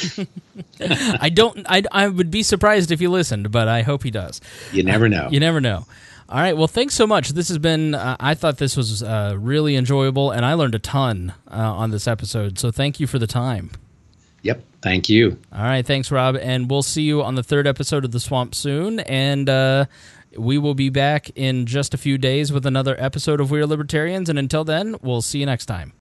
I don't. I, I would be surprised if he listened, but I hope he does. You never know. You never know. All right. Well, thanks so much. This has been. Uh, I thought this was uh, really enjoyable, and I learned a ton uh, on this episode. So thank you for the time. Yep. Thank you. All right. Thanks, Rob. And we'll see you on the third episode of The Swamp soon. And uh, we will be back in just a few days with another episode of We Are Libertarians. And until then, we'll see you next time.